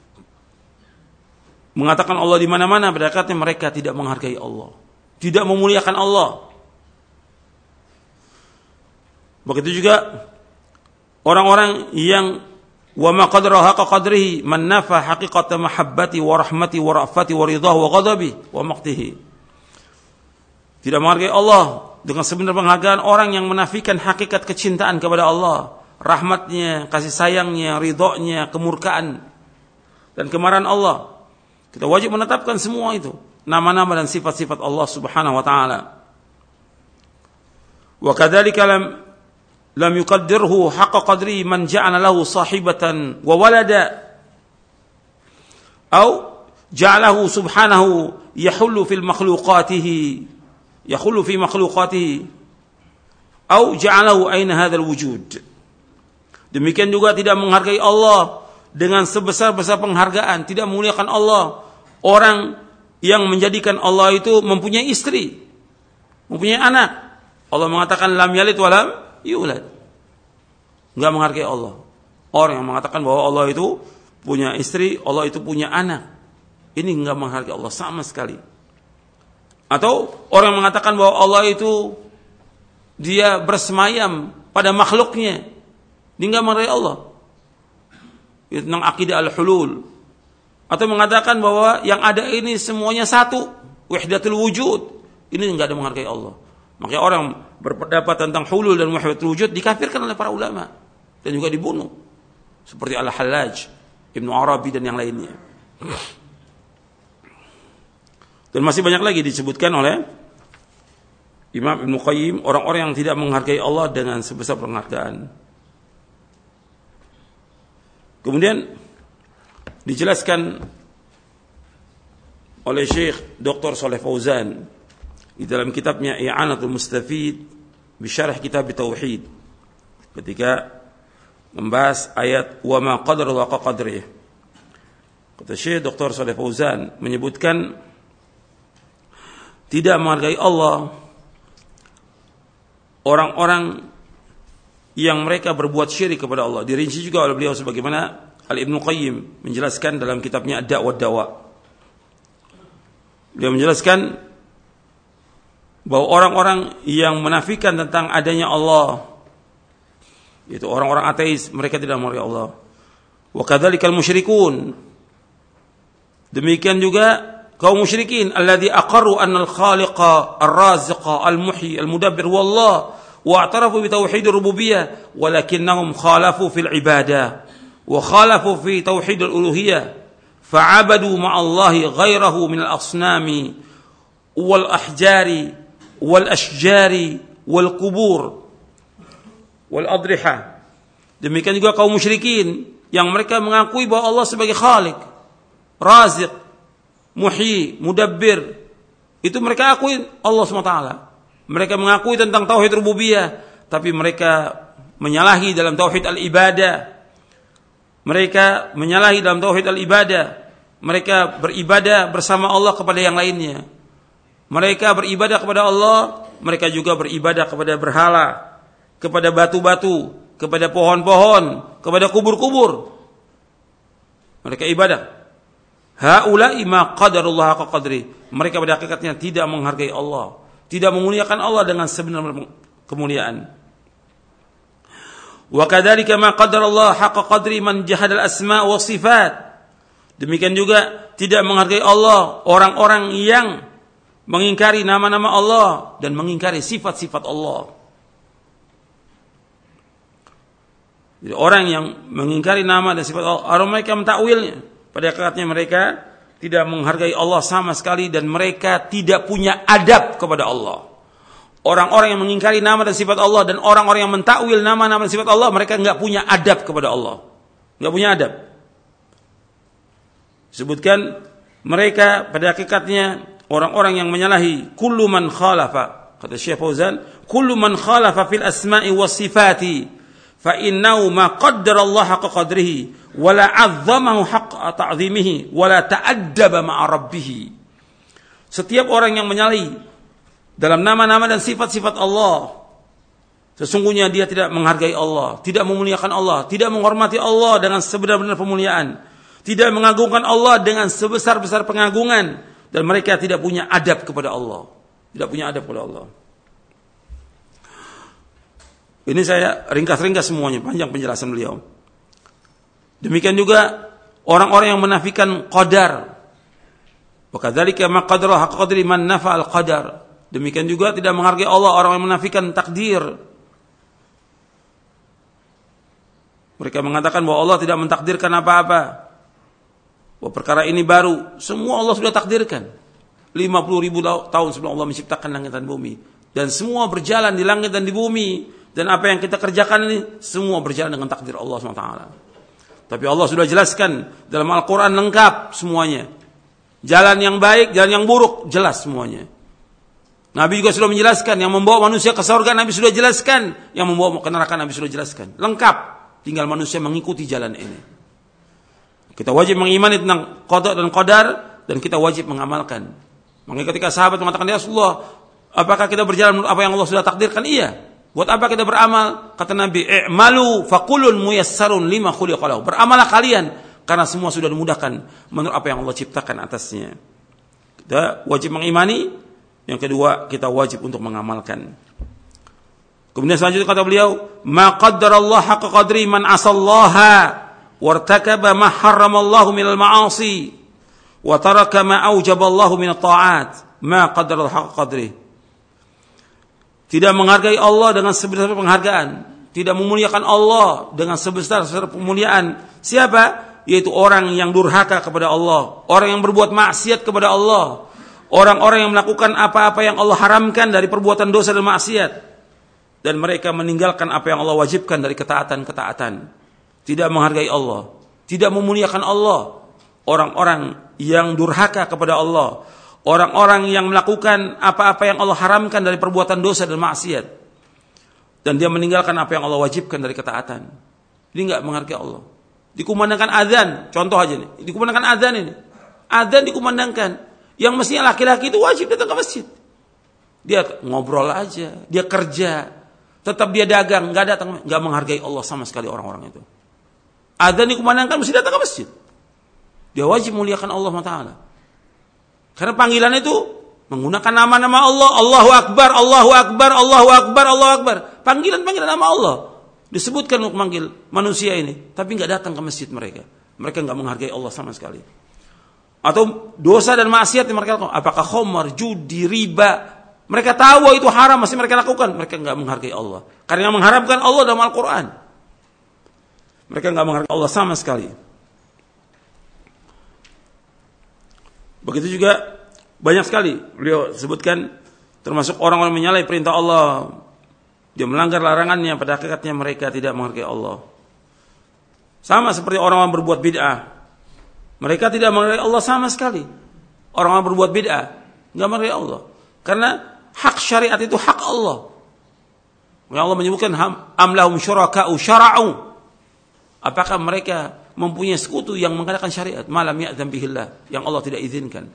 mengatakan Allah di mana-mana, berarti mereka tidak menghargai Allah, tidak memuliakan Allah. Begitu juga orang-orang yang wa ma qadara haqa qadrihi man nafa haqiqata mahabbati wa rahmati wa ra'fati wa ridahu wa ghadabi wa maqtihi. Tidak menghargai Allah dengan sebenar penghargaan orang yang menafikan hakikat kecintaan kepada Allah, rahmatnya, kasih sayangnya, ridhonya, kemurkaan dan kemarahan Allah. Kita wajib menetapkan semua itu, nama-nama dan sifat-sifat Allah Subhanahu wa taala. Wa kadzalika lam lam yuqaddirhu haqqa qadri man ja'ala lahu sahibatan wa walada atau ja'alahu subhanahu yahullu fil makhluqatihi yahullu fi makhluqatihi atau ja'alahu aina hadzal wujud. Demikian juga tidak menghargai Allah dengan sebesar-besar penghargaan, tidak memuliakan Allah orang yang menjadikan Allah itu mempunyai istri, mempunyai anak. Allah mengatakan lam yalid wa lam yulad. Enggak menghargai Allah. Orang yang mengatakan bahwa Allah itu punya istri, Allah itu punya anak, ini enggak menghargai Allah sama sekali. Atau orang yang mengatakan bahwa Allah itu dia bersemayam pada makhluknya, dia enggak menghargai Allah. tentang akidah al-hulul, atau mengatakan bahwa yang ada ini semuanya satu, wahdatul wujud, ini enggak ada menghargai Allah. Makanya orang berpendapat tentang hulul dan wahdatul wujud dikafirkan oleh para ulama dan juga dibunuh, seperti Al-Hallaj, Ibnu Arabi dan yang lainnya. Dan masih banyak lagi disebutkan oleh Imam Ibnu Qayyim orang-orang yang tidak menghargai Allah dengan sebesar penghargaan. Kemudian dijelaskan oleh Syekh Doktor Shalih Fauzan di dalam kitabnya I'anatul Mustafid bi Syarh Kitab Tauhid ketika membahas ayat wa ma qadarullah haqqa qadrih. Kata Syekh Doktor Shalih Fauzan menyebutkan tidak menghargai Allah orang-orang yang mereka berbuat syirik kepada Allah. Dirinci juga oleh beliau sebagaimana Al-Ibnu Qayyim menjelaskan dalam kitabnya Ad-Da' wa Dawa. Beliau menjelaskan bahwa orang-orang yang menafikan tentang adanya Allah, yaitu orang-orang ateis, mereka tidak menghargai Allah. Wa kadzalikal musyrikun, demikian juga kaum musyrikin alladzi aqarru anna al-khaliqa ar-raziqa al-muhyi al-mudabbir wallah wa'tarafu bi tauhid ar-rububiyyah walakinnahum khalafu fil ibadah wa khalafu fi tauhid al-uluhiyyah fa'abadu ma'allahi ghairahu min al-asnami wal ahjari wal ashjari wal qubur wal adriha. Demikian juga kaum musyrikin yang mereka mengakui bahwa Allah sebagai khalik, raziq, muhyi, mudabbir, itu mereka akui Allah subhanahu wa taala. Mereka mengakui tentang tauhid rububiyah, tapi mereka menyalahi dalam tauhid al-ibadah. Mereka menyalahi dalam tauhid al-ibadah. Mereka beribadah bersama Allah kepada yang lainnya. Mereka beribadah kepada Allah, mereka juga beribadah kepada berhala, kepada batu-batu, kepada pohon-pohon, kepada kubur-kubur. Mereka ibadah. Haula'i ma qadarullah haqqa qadri. Mereka pada hakikatnya tidak menghargai Allah, tidak memuliakan Allah dengan sebenar kemuliaan. Wa kadzalika ma qadarallahu haqqa qadri man jahada al-asma' wa sifat. Demikian juga tidak menghargai Allah orang-orang yang mengingkari nama-nama Allah dan mengingkari sifat-sifat Allah. Jadi orang yang mengingkari nama dan sifat Allah, orang mereka mentakwilnya, pada hakikatnya mereka tidak menghargai Allah sama sekali dan mereka tidak punya adab kepada Allah. Orang-orang yang mengingkari nama dan sifat Allah dan orang-orang yang mentakwil nama-nama dan sifat Allah, mereka enggak punya adab kepada Allah. Enggak punya adab. Sebutkan mereka pada hakikatnya orang-orang yang menyalahi kullu man khalafa, kata Syekh Fauzan, kullu man khalafa fil asma'i was sifati fa innahu ma qaddara Allah haqqa qadrihi wa la 'azzamahu haqqa ta'zimihi wa la ta'addaba ma'a rabbih. Setiap orang yang menyalahi dalam nama-nama dan sifat-sifat Allah, sesungguhnya dia tidak menghargai Allah, tidak memuliakan Allah, tidak menghormati Allah dengan sebenar-benar pemuliaan, tidak mengagungkan Allah dengan sebesar-besar pengagungan, dan mereka tidak punya adab kepada Allah, tidak punya adab kepada Allah. Ini saya ringkas-ringkas semuanya, panjang penjelasan beliau. Demikian juga orang-orang yang menafikan qadar. Wa kadzalika ma qadara haqqa qadri man nafa al-qadar. Demikian juga tidak menghargai Allah orang yang menafikan takdir. Mereka mengatakan bahwa Allah tidak mentakdirkan apa-apa. Bahwa perkara ini baru, semua Allah sudah takdirkan. lima puluh ribu tahun sebelum Allah menciptakan langit dan bumi. Dan semua berjalan di langit dan di bumi. Dan apa yang kita kerjakan ini semua berjalan dengan takdir Allah subhanahu wa taala. Tapi Allah sudah jelaskan dalam Al-Quran lengkap semuanya. Jalan yang baik, jalan yang buruk, jelas semuanya. Nabi juga sudah menjelaskan. Yang membawa manusia ke surga, Nabi sudah jelaskan. Yang membawa ke neraka, Nabi sudah jelaskan. Lengkap. Tinggal manusia mengikuti jalan ini. Kita wajib mengimani tentang qada dan qadar, dan kita wajib mengamalkan. Makanya ketika sahabat mengatakan, ya Rasulullah, apakah kita berjalan menurut apa yang Allah sudah takdirkan? Iya. Buat apa kita beramal? Kata Nabi, i'malu faqulun muyassarun lima khuliqa lahu. Beramalah kalian karena semua sudah dimudahkan menurut apa yang Allah ciptakan atasnya. Kita wajib mengimani, yang kedua kita wajib untuk mengamalkan. Kemudian selanjutnya kata beliau, ma qaddarallahu haqqa qadri man asallaha wartakaba ma harramallahu minal ma'asi wa taraka ma aujaballahu minat ta'at ma qadara haqqa qadrih. Tidak menghargai Allah dengan sebesar penghargaan, tidak memuliakan Allah dengan sebesar pemuliaan. Siapa? Yaitu orang yang durhaka kepada Allah, orang yang berbuat maksiat kepada Allah, orang-orang yang melakukan apa-apa yang Allah haramkan dari perbuatan dosa dan maksiat, dan mereka meninggalkan apa yang Allah wajibkan dari ketaatan-ketaatan. Tidak menghargai Allah, tidak memuliakan Allah. Orang-orang yang durhaka kepada Allah, orang-orang yang melakukan apa-apa yang Allah haramkan dari perbuatan dosa dan maksiat, dan dia meninggalkan apa yang Allah wajibkan dari ketaatan. Dia enggak menghargai Allah. Dikumandangkan azan, contoh aja nih, dikumandangkan azan ini. Azan dikumandangkan, yang mestinya laki-laki itu wajib datang ke masjid. Dia ngobrol aja, dia kerja, tetap dia dagang, enggak datang, enggak menghargai Allah sama sekali orang-orang itu. Azan dikumandangkan mesti datang ke masjid. Dia wajib muliakan Allah Taala. Karena panggilan itu menggunakan nama-nama Allah, Allahu Akbar, Allahu Akbar, Allahu Akbar, Allahu Akbar. Panggilan-panggilan nama Allah disebutkan untuk memanggil manusia ini, tapi enggak datang ke masjid mereka. Mereka enggak menghargai Allah sama sekali. Atau dosa dan maksiat yang mereka lakukan, apakah khamar, judi, riba, mereka tahu itu haram masih mereka lakukan, mereka enggak menghargai Allah. Karena yang mengharamkan Allah dalam Al-Qur'an. Mereka enggak menghargai Allah sama sekali. Begitu juga banyak sekali beliau sebutkan, termasuk orang-orang menyalahi perintah Allah, dia melanggar larangannya, pada hakikatnya mereka tidak menghargai Allah. Sama seperti orang-orang berbuat bid'ah, mereka tidak menghargai Allah sama sekali. Orang-orang berbuat bid'ah enggak menghargai Allah, karena hak syariat itu hak Allah. Allah menyebutkan am lahum syuraka'u syara'u, apakah mereka mempunyai sekutu yang mengadakan syariat malam ya'zam bihillah, yang Allah tidak izinkan.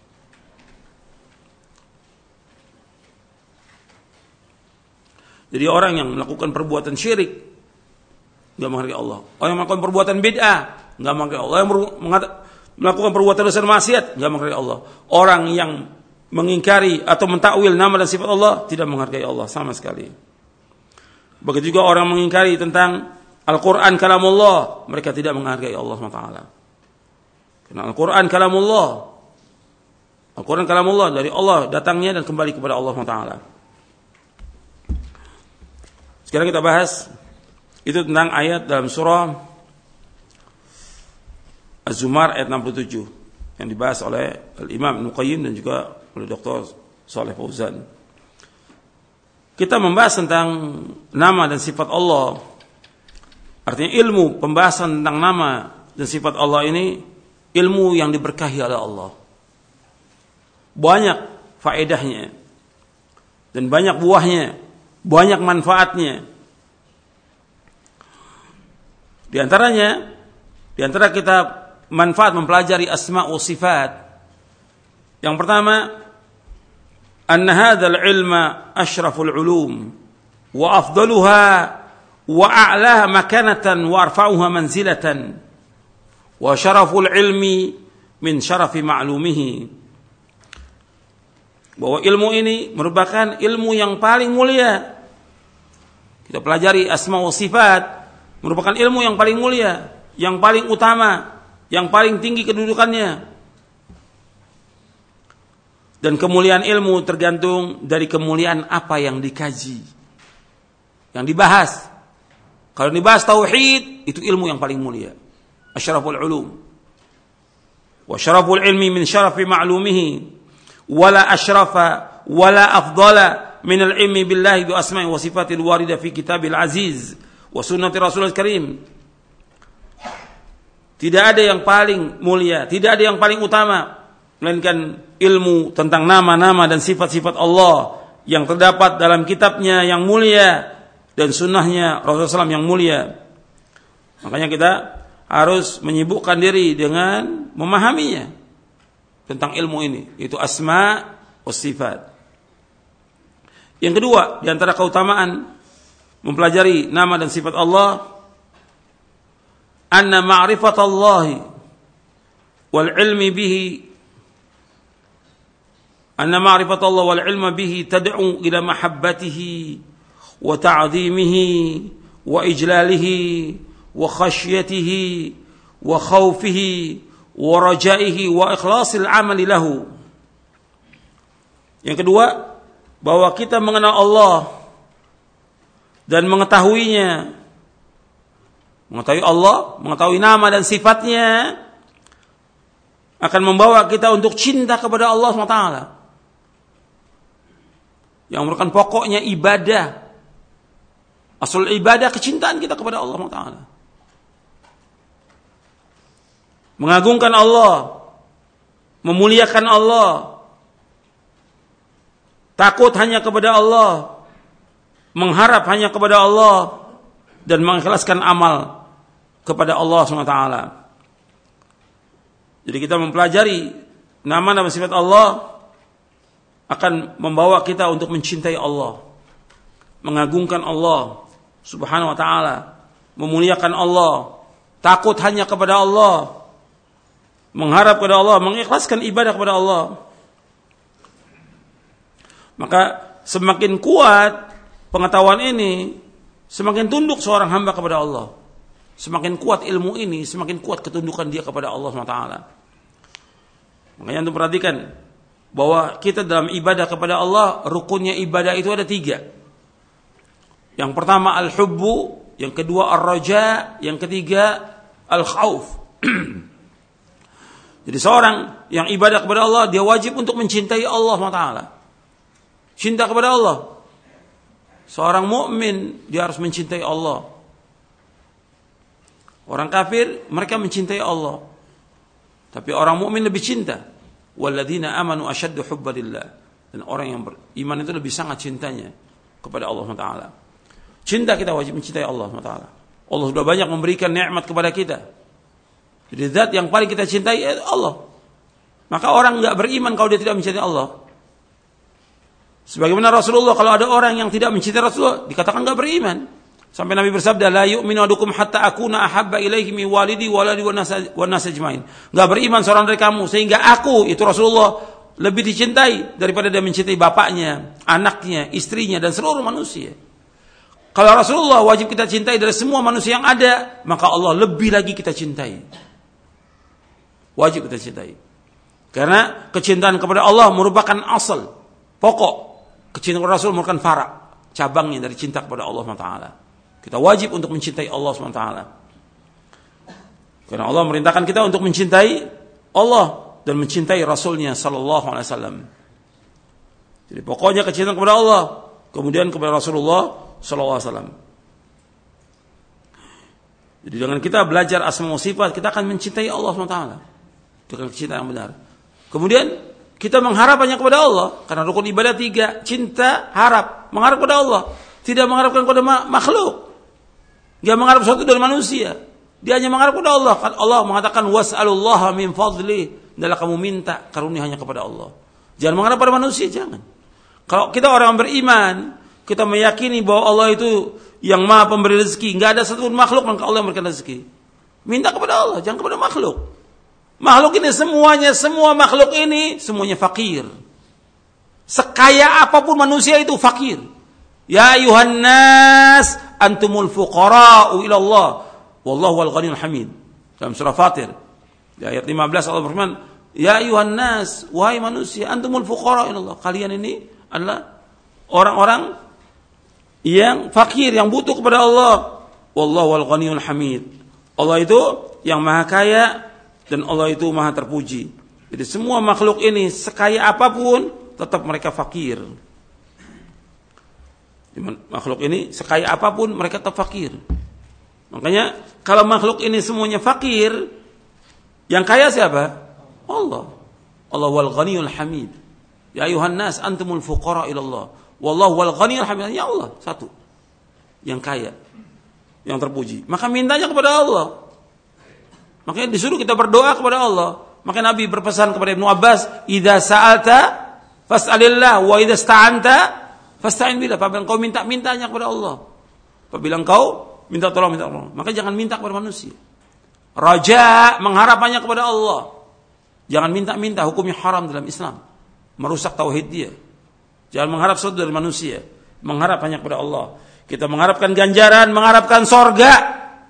Jadi orang yang melakukan perbuatan syirik enggak menghargai Allah. Orang yang melakukan perbuatan bid'ah enggak menghargai Allah. Yang melakukan perbuatan dosa maksiat enggak menghargai Allah. Orang yang mengingkari atau mentakwil nama dan sifat Allah tidak menghargai Allah sama sekali. Begitu juga orang mengingkari tentang Al-Quran kalamullah, mereka tidak menghargai Allah subhanahu wa taala. Karena Al-Quran kalamullah, Al-Quran kalamullah dari Allah datangnya dan kembali kepada Allah subhanahu wa taala. Sekarang kita bahas itu tentang ayat dalam surah Az-Zumar ayat enam puluh tujuh yang dibahas oleh Al-Imam Ibnu Qayyim dan juga oleh Doktor Shalih Fauzan. Kita membahas tentang nama dan sifat Allah. Artinya ilmu pembahasan tentang nama dan sifat Allah ini ilmu yang diberkahi oleh Allah. Banyak faedahnya dan banyak buahnya, banyak manfaatnya. Di antaranya, di antara kita manfaat mempelajari asma wa sifat. Yang pertama, anna hadzal ilma asyraful ulum wa afdaluha wa a'laha makanatan wa arfa'uha manzilatan wa syaraful ilmi min syarafi ma'lumihi. Bahwa ilmu ini merupakan ilmu yang paling mulia. Kita pelajari asma wa sifat, merupakan ilmu yang paling mulia, yang paling utama, yang paling tinggi kedudukannya. Dan kemuliaan ilmu tergantung dari kemuliaan apa yang dikaji, yang dibahas. Kalau dibahas tauhid, itu ilmu yang paling mulia. Asyraful ulum. Wa syaraful ilmi min syarafi ma'lumihi. Wala asyrafa wala afdala min al-ilmi billahi bi asma'i wa sifatil warida fi kitabil aziz wa sunnati rasulil karim. Tidak ada yang paling mulia, tidak ada yang paling utama melainkan ilmu tentang nama-nama dan sifat-sifat Allah yang terdapat dalam kitabnya yang mulia dan sunnahnya Rasulullah shallallahu alaihi wasallam yang mulia. Makanya kita harus menyibukkan diri dengan memahaminya tentang ilmu ini, yaitu asma wa sifat. Yang kedua, di antara keutamaan mempelajari nama dan sifat Allah, anna ma'rifatallahi wal ilmi bihi anna ma'rifatallahi wal ilma bihi tad'u ila mahabbatihi wa ta'zimihi wa ijlalihi wa khasyatihi wa khawfihi wa rajaihi wa ikhlasil amali lahu. Yang kedua, bahwa kita mengenal Allah dan mengetahuinya, mengetahui Allah, mengetahui nama dan sifatnya, akan membawa kita untuk cinta kepada Allah subhanahu wa taala, yang merupakan pokoknya ibadah. Asal ibadah kecintaan kita kepada Allah subhanahu wa taala. Mengagungkan Allah, memuliakan Allah, takut hanya kepada Allah, mengharap hanya kepada Allah, dan mengikhlaskan amal kepada Allah subhanahu wa taala. Jadi kita mempelajari nama dan sifat Allah akan membawa kita untuk mencintai Allah, mengagungkan Allah subhanahu wa ta'ala, memuliakan Allah, takut hanya kepada Allah, mengharap kepada Allah, mengikhlaskan ibadah kepada Allah. Maka semakin kuat pengetahuan ini, semakin tunduk seorang hamba kepada Allah. Semakin kuat ilmu ini, semakin kuat ketundukan dia kepada Allah subhanahu wa taala. Makanya untuk perhatikan bahwa kita dalam ibadah kepada Allah, rukunnya ibadah itu ada tiga. Yang pertama al-hubbu, yang kedua ar-raja, yang ketiga al-khauf. Jadi seorang yang ibadah kepada Allah, dia wajib untuk mencintai Allah subhanahu wa taala. Cinta kepada Allah. Seorang mukmin dia harus mencintai Allah. Orang kafir mereka mencintai Allah, tapi orang mukmin lebih cinta. Walladzina amanu asyaddu hubban lillah. Dan orang yang beriman itu lebih sangat cintanya kepada Allah subhanahu wa taala. Cinta, kita wajib mencintai Allah subhanahu wa taala. Allah sudah banyak memberikan nikmat kepada kita. Jadi zat yang paling kita cintai adalah Allah. Maka orang enggak beriman kalau dia tidak mencintai Allah. Sebagaimana Rasulullah, kalau ada orang yang tidak mencintai Rasulullah, dikatakan enggak beriman. Sampai Nabi bersabda, la yu'minu ahadukum hatta akuna ahabba ilaihi min walidi waladi wan nas ajmain. Enggak beriman seorang dari kamu sehingga aku, itu Rasulullah, lebih dicintai daripada dia mencintai bapaknya, anaknya, istrinya dan seluruh manusia. Kalau Rasulullah wajib kita cintai dari semua manusia yang ada, maka Allah lebih lagi kita cintai. Wajib kita cintai. Karena kecintaan kepada Allah merupakan asal, pokok. Kecintaan kepada Rasul merupakan farak, cabangnya dari cinta kepada Allah subhanahu wa taala. Kita wajib untuk mencintai Allah subhanahu wa taala. Karena Allah merintahkan kita untuk mencintai Allah dan mencintai Rasulnya sallallahu alaihi wasallam. Jadi pokoknya kecintaan kepada Allah, kemudian kepada Rasulullah sallallahu alaihi wasallam. Jadi dengan kita belajar asma wa sifat, kita akan mencintai Allah subhanahu wa taala dengan kecintaan yang benar. Kemudian kita mengharap hanya kepada Allah, karena rukun ibadah tiga, cinta, harap, mengharap kepada Allah, tidak mengharapkan kepada makhluk. Dia mengharap sesuatu dari manusia. Dia hanya mengharap kepada Allah. Allah mengatakan was'alullaha min fadli, adalah kamu minta karunia hanya kepada Allah. Jangan mengharap pada manusia, jangan. Kalau kita orang beriman, kita meyakini bahwa Allah itu yang Maha pemberi rezeki, enggak ada satu makhluk maka Allah yang memberikan rezeki. Minta kepada Allah, jangan kepada makhluk. Makhluk ini semuanya, semua makhluk ini semuanya fakir. Sekaya apapun manusia itu fakir. Ya ayuhan nas antumul fuqara'u ila Allah wallahu wal ghaniyul hamid. Dalam surah Fatir di ayat lima belas Allah berfirman, ya ayuhan nas, wahai manusia, antumul fuqara'u ila Allah. Kalian ini adalah orang-orang yang fakir, yang butuh kepada Allah. Wallahu wal ghaniyul hamid. Allah itu yang maha kaya dan Allah itu maha terpuji. Jadi semua makhluk ini sekaya apapun tetap mereka fakir. Makhluk ini sekaya apapun mereka tetap fakir. Makanya kalau makhluk ini semuanya fakir, yang kaya siapa? Allah. Allah wal ghaniyul hamid. Ya ayuhan nas antumul fuqara ila Allah. Wallahu wal ghaniyul hamid. Ya Allah, satu. Yang kaya, yang terpuji. Maka mintanya kepada Allah. Makanya disuruh kita berdoa kepada Allah. Makanya Nabi berpesan kepada Ibnu Abbas, "Idza sa'alta fas'alillah wa idza sta'anta fasta'in billah." Apabila engkau minta, mintanya kepada Allah. Apabila engkau minta tolong, minta tolong. Maka jangan minta kepada manusia. Raja, mengharapannya kepada Allah. Jangan minta-minta, hukumnya haram dalam Islam. Merusak tauhid dia. Jangan mengharap sesuatu dari manusia. Mengharap hanya kepada Allah. Kita mengharapkan ganjaran, mengharapkan sorga.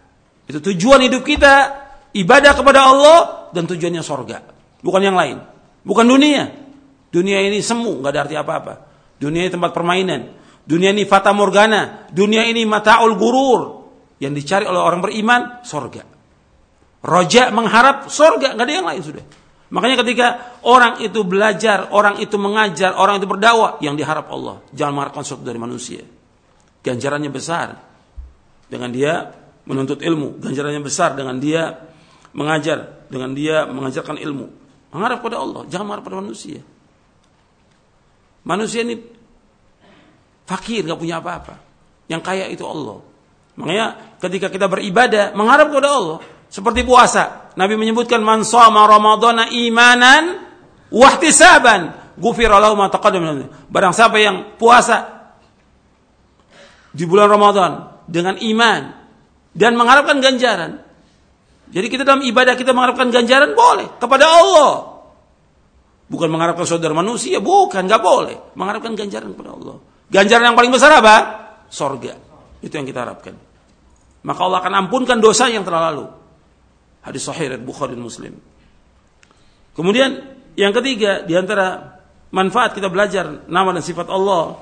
Itu tujuan hidup kita, ibadah kepada Allah dan tujuannya sorga, bukan yang lain, bukan dunia. Dunia ini semu, nggak ada arti apa-apa. Dunia ini tempat permainan, dunia ini fata morgana, dunia ini mata'ul gurur. Yang dicari oleh orang beriman sorga. Roja mengharap sorga, nggak ada yang lain sudah. Makanya ketika orang itu belajar, orang itu mengajar, orang itu berdakwah, yang diharap Allah. Jangan mengharapkan sesuatu dari manusia. Ganjarannya besar dengan dia menuntut ilmu. Ganjarannya besar dengan dia mengajar, dengan dia mengajarkan ilmu. Mengharap pada Allah, jangan mengharap pada manusia. Manusia ini fakir, gak punya apa-apa. Yang kaya itu Allah. Makanya ketika kita beribadah, mengharap kepada Allah. Seperti puasa. Nabi menyebutkan man shoma ramadhana imanan wahtisaban ghufira lahu ma taqaddama min dhanbi. Barang siapa yang puasa di bulan Ramadan dengan iman dan mengharapkan ganjaran. Jadi kita dalam ibadah kita mengharapkan ganjaran boleh kepada Allah. Bukan mengharapkan saudara manusia, bukan, enggak boleh. Mengharapkan ganjaran kepada Allah. Ganjaran yang paling besar apa? Surga. Itu yang kita harapkan. Maka Allah akan ampunkan dosa yang telah lalu. Hadis sahih riwayat Bukhari dan Muslim. Kemudian yang ketiga di antara manfaat kita belajar nama dan sifat Allah,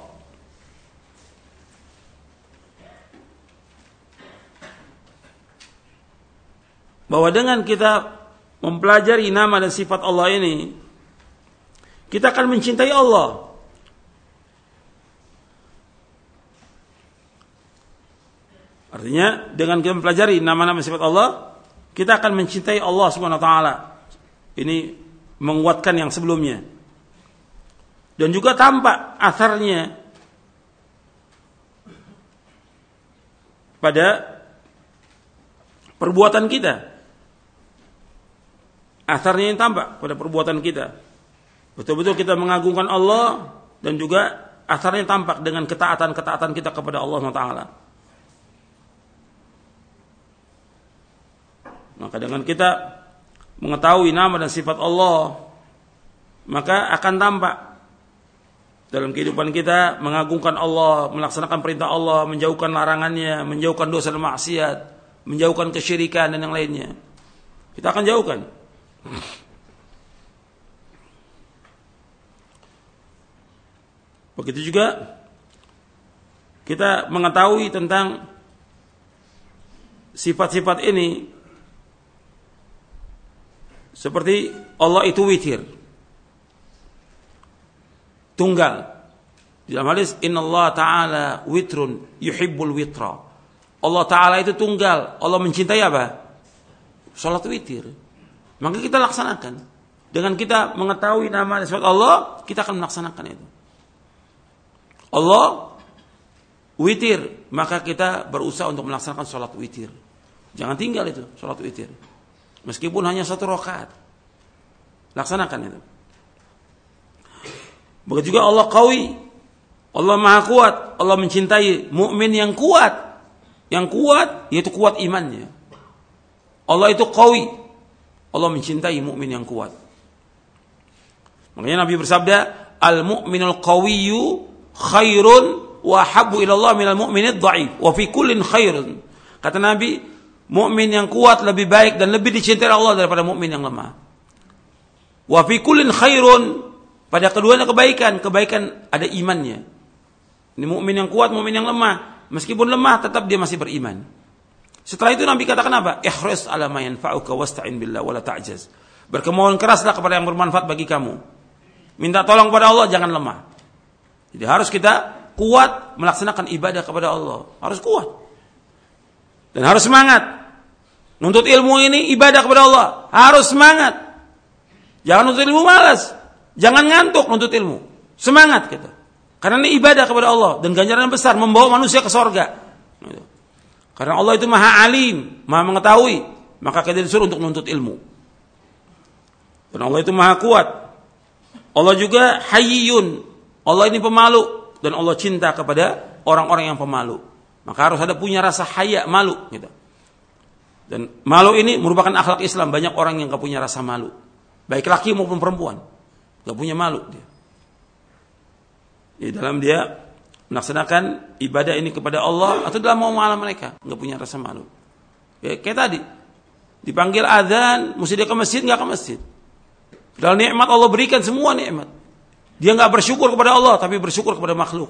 bahwa dengan kita mempelajari nama dan sifat Allah ini, kita akan mencintai Allah. Artinya dengan kita mempelajari nama-nama sifat Allah, kita akan mencintai Allah Subhanahu wa taala. Ini menguatkan yang sebelumnya. Dan juga tampak asarnya pada perbuatan kita. Asarnya yang tampak pada perbuatan kita. Betul-betul kita mengagungkan Allah dan juga asarnya tampak dengan ketaatan-ketaatan kita kepada Allah Subhanahu wa taala. Maka dengan kita mengetahui nama dan sifat Allah, maka akan tampak dalam kehidupan kita mengagungkan Allah, melaksanakan perintah Allah, menjauhkan larangannya, menjauhkan dosa dan maksiat, menjauhkan kesyirikan dan yang lainnya. Kita akan jauhkan. Begitu juga kita mengetahui tentang sifat-sifat ini. Seperti Allah itu witir, tunggal. Di dalam hadis innallaha ta'ala witrun yuhibbul witra. Allah Ta'ala itu tunggal. Allah mencintai apa? Salat witir. Maka kita laksanakan. Dengan kita mengetahui nama dan sifat Allah, kita akan melaksanakan itu. Allah witir, maka kita berusaha untuk melaksanakan salat witir. Jangan tinggal itu salat witir. Meskipun hanya satu rakaat, laksanakan itu. Begitu juga Allah qawi, Allah maha kuat, Allah mencintai mukmin yang kuat, yang kuat yaitu kuat imannya. Allah itu qawi, Allah mencintai mukmin yang kuat. Makanya Nabi bersabda, al-mu'minul qawiyyu khairun wa habbu ila Allah minal mu'minid dha'if wa fi kullin khairun. Kata Nabi, mukmin yang kuat lebih baik dan lebih dicintai Allah daripada mukmin yang lemah. Wa fi kullin khairun, pada keduanya kebaikan, kebaikan ada imannya. Ini mukmin yang kuat, mukmin yang lemah, meskipun lemah tetap dia masih beriman. Setelah itu Nabi katakan apa? Ihris ala ma yanfa'uka wasta'in billah wala ta'jaz. Berkemauan keraslah kepada yang bermanfaat bagi kamu. Minta tolong kepada Allah, jangan lemah. Jadi harus kita kuat melaksanakan ibadah kepada Allah. Harus kuat. Dan harus semangat. Nuntut ilmu ini ibadah kepada Allah. Harus semangat. Jangan nuntut ilmu malas. Jangan ngantuk nuntut ilmu. Semangat kita. Karena ini ibadah kepada Allah. Dan ganjaran besar membawa manusia ke sorga. Karena Allah itu maha alim, maha mengetahui. Maka kita disuruh untuk nuntut ilmu. Dan Allah itu maha kuat. Allah juga hayyun. Allah ini pemalu. Dan Allah cinta kepada orang-orang yang pemalu. Maka harus ada punya rasa haya, malu gitu. Dan malu ini merupakan akhlak Islam. Banyak orang yang gak punya rasa malu, baik laki maupun perempuan, gak punya malu dia. Di dalam dia melaksanakan ibadah ini kepada Allah atau dalam muamalah mereka, gak punya rasa malu. Kayak, kayak tadi. Dipanggil azan, mesti dia ke masjid, enggak ke masjid. Padahal nikmat Allah berikan semua nikmat. Dia enggak bersyukur kepada Allah, tapi bersyukur kepada makhluk.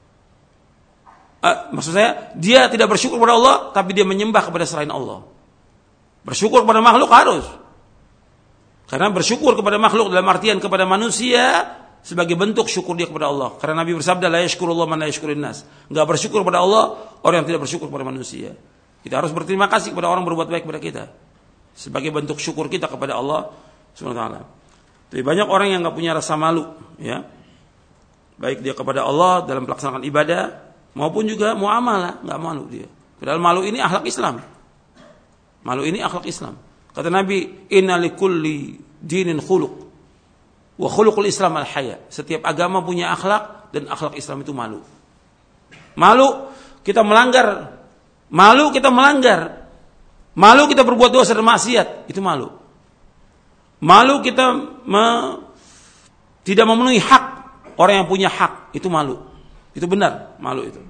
Uh, maksud saya, dia tidak bersyukur kepada Allah, tapi dia menyembah kepada selain Allah. Bersyukur kepada makhluk harus. Karena bersyukur kepada makhluk dalam artian kepada manusia sebagai bentuk syukur dia kepada Allah. Karena Nabi bersabda, la yashkurullah man la yashkurin nas. Enggak bersyukur kepada Allah orang yang tidak bersyukur kepada manusia. Kita harus berterima kasih kepada orang berbuat baik kepada kita sebagai bentuk syukur kita kepada Allah Subhanahu wa taala. Tapi banyak orang yang enggak punya rasa malu, ya. Baik dia kepada Allah dalam pelaksanaan ibadah maupun juga muamalah, enggak malu dia. Padahal malu ini akhlak Islam. Malu ini akhlak Islam. Kata Nabi, inna likulli dinin khuluq wa khuluqul Islam al-haya. Setiap agama punya akhlak dan akhlak Islam itu malu. Malu kita melanggar, malu kita melanggar, malu kita berbuat dosa dan maksiat, itu malu. Malu kita me, tidak memenuhi hak orang yang punya hak, itu malu. Itu benar, malu itu.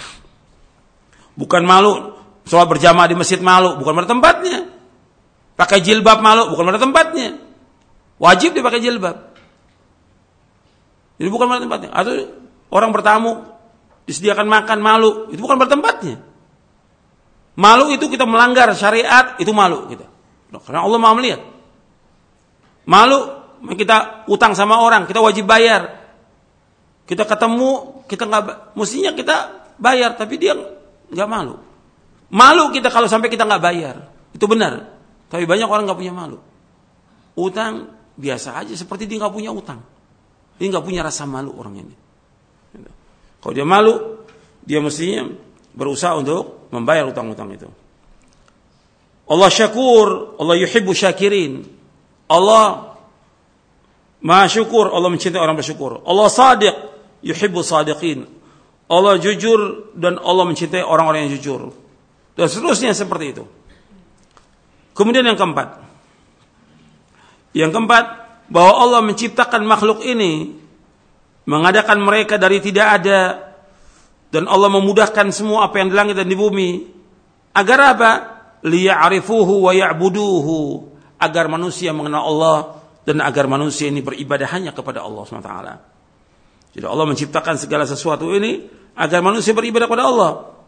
Bukan malu sholat berjamaah di masjid, malu, bukan pada tempatnya. Pakai jilbab malu, bukan pada tempatnya. Wajib dia pakai jilbab. Jadi bukan pada tempatnya. Atau orang bertamu disediakan makan malu, itu bukan pada tempatnya. Malu itu kita melanggar syariat, itu malu kita. Karena Allah Maha melihat. Malu kita utang sama orang, kita wajib bayar. Kita ketemu, kita nggak, mestinya kita bayar, tapi dia nggak malu. Malu kita kalau sampai kita nggak bayar, itu benar. Tapi banyak orang nggak punya malu. Utang biasa aja, seperti dia nggak punya utang. Dia nggak punya rasa malu orang ini. Kalau dia malu, dia mestinya berusaha untuk membayar utang-utang itu. Allah syakur, Allah yuhibbu syakirin. Allah Maha syukur, Allah mencintai orang bersyukur. Allah sadiq, yuhibbu sadiqin. Allah jujur dan Allah mencintai orang-orang yang jujur. Dan seterusnya seperti itu. Kemudian yang keempat. Yang keempat, bahwa Allah menciptakan makhluk ini, mengadakan mereka dari tidak ada, dan Allah memudahkan semua apa yang di langit dan di bumi. Agar apa? Liya'rifuhu wa ya'buduhu. Agar manusia mengenal Allah, dan agar manusia ini beribadah hanya kepada Allah subhanahu wa taala. Jadi Allah menciptakan segala sesuatu ini agar manusia beribadah kepada Allah.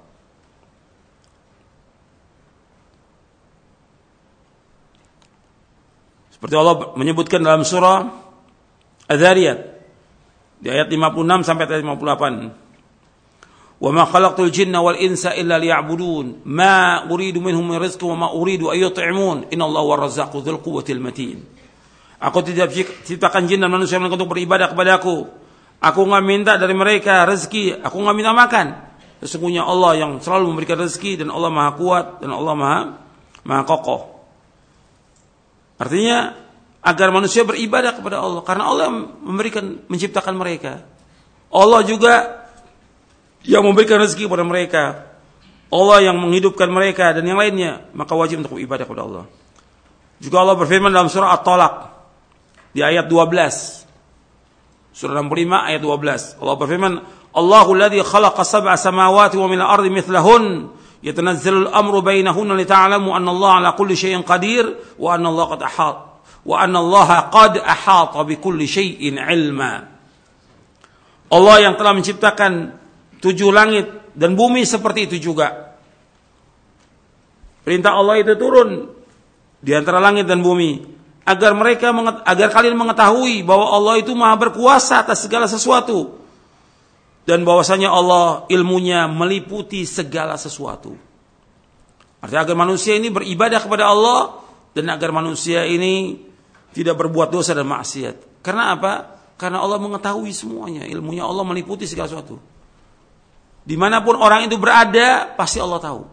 Seperti Allah menyebutkan dalam surah Az-Zariyat di ayat lima puluh enam sampai ayat lima puluh delapan. Wa ma khalaqtul jinna wal insa illa liya'budun ma uridu minhum min rizqin wa ma uridu an yut'imun innallaha huwar razzaqu dzul quwwatil matin. Aku tidak ciptakan jin dan manusia untuk beribadah kepadaku. Aku enggak minta dari mereka rezeki, aku enggak minta makan. Sesungguhnya Allah yang selalu memberikan rezeki dan Allah Maha kuat dan Allah Maha Maha kokoh. Artinya agar manusia beribadah kepada Allah karena Allah memberikan menciptakan mereka. Allah juga yang memberikan rezeki kepada mereka. Allah yang menghidupkan mereka dan yang lainnya, maka wajib untuk beribadah kepada Allah. Juga Allah berfirman dalam surah At-Talaq di ayat dua belas. Surah enam puluh lima ayat dua belas. Allah berfirman, Allahu alladhi khalaqa sab'a samawati wa min al-ardi mithlahun yatanazzalu al-amru bainahunna lita'lamu anna Allah ala kulli syai'in qadir wa anna Allah qad ahata wa anna Allah qad ahata bi kulli syai'in ilma. Allah yang telah menciptakan tujuh langit dan bumi seperti itu juga. Perintah Allah itu turun di antara langit dan bumi agar mereka agar kalian mengetahui bahwa Allah itu Maha berkuasa atas segala sesuatu. Dan bahwasanya Allah ilmunya meliputi segala sesuatu. Artinya agar manusia ini beribadah kepada Allah dan agar manusia ini tidak berbuat dosa dan maksiat. Karena apa? Karena Allah mengetahui semuanya. Ilmunya Allah meliputi segala sesuatu. Dimanapun orang itu berada, pasti Allah tahu.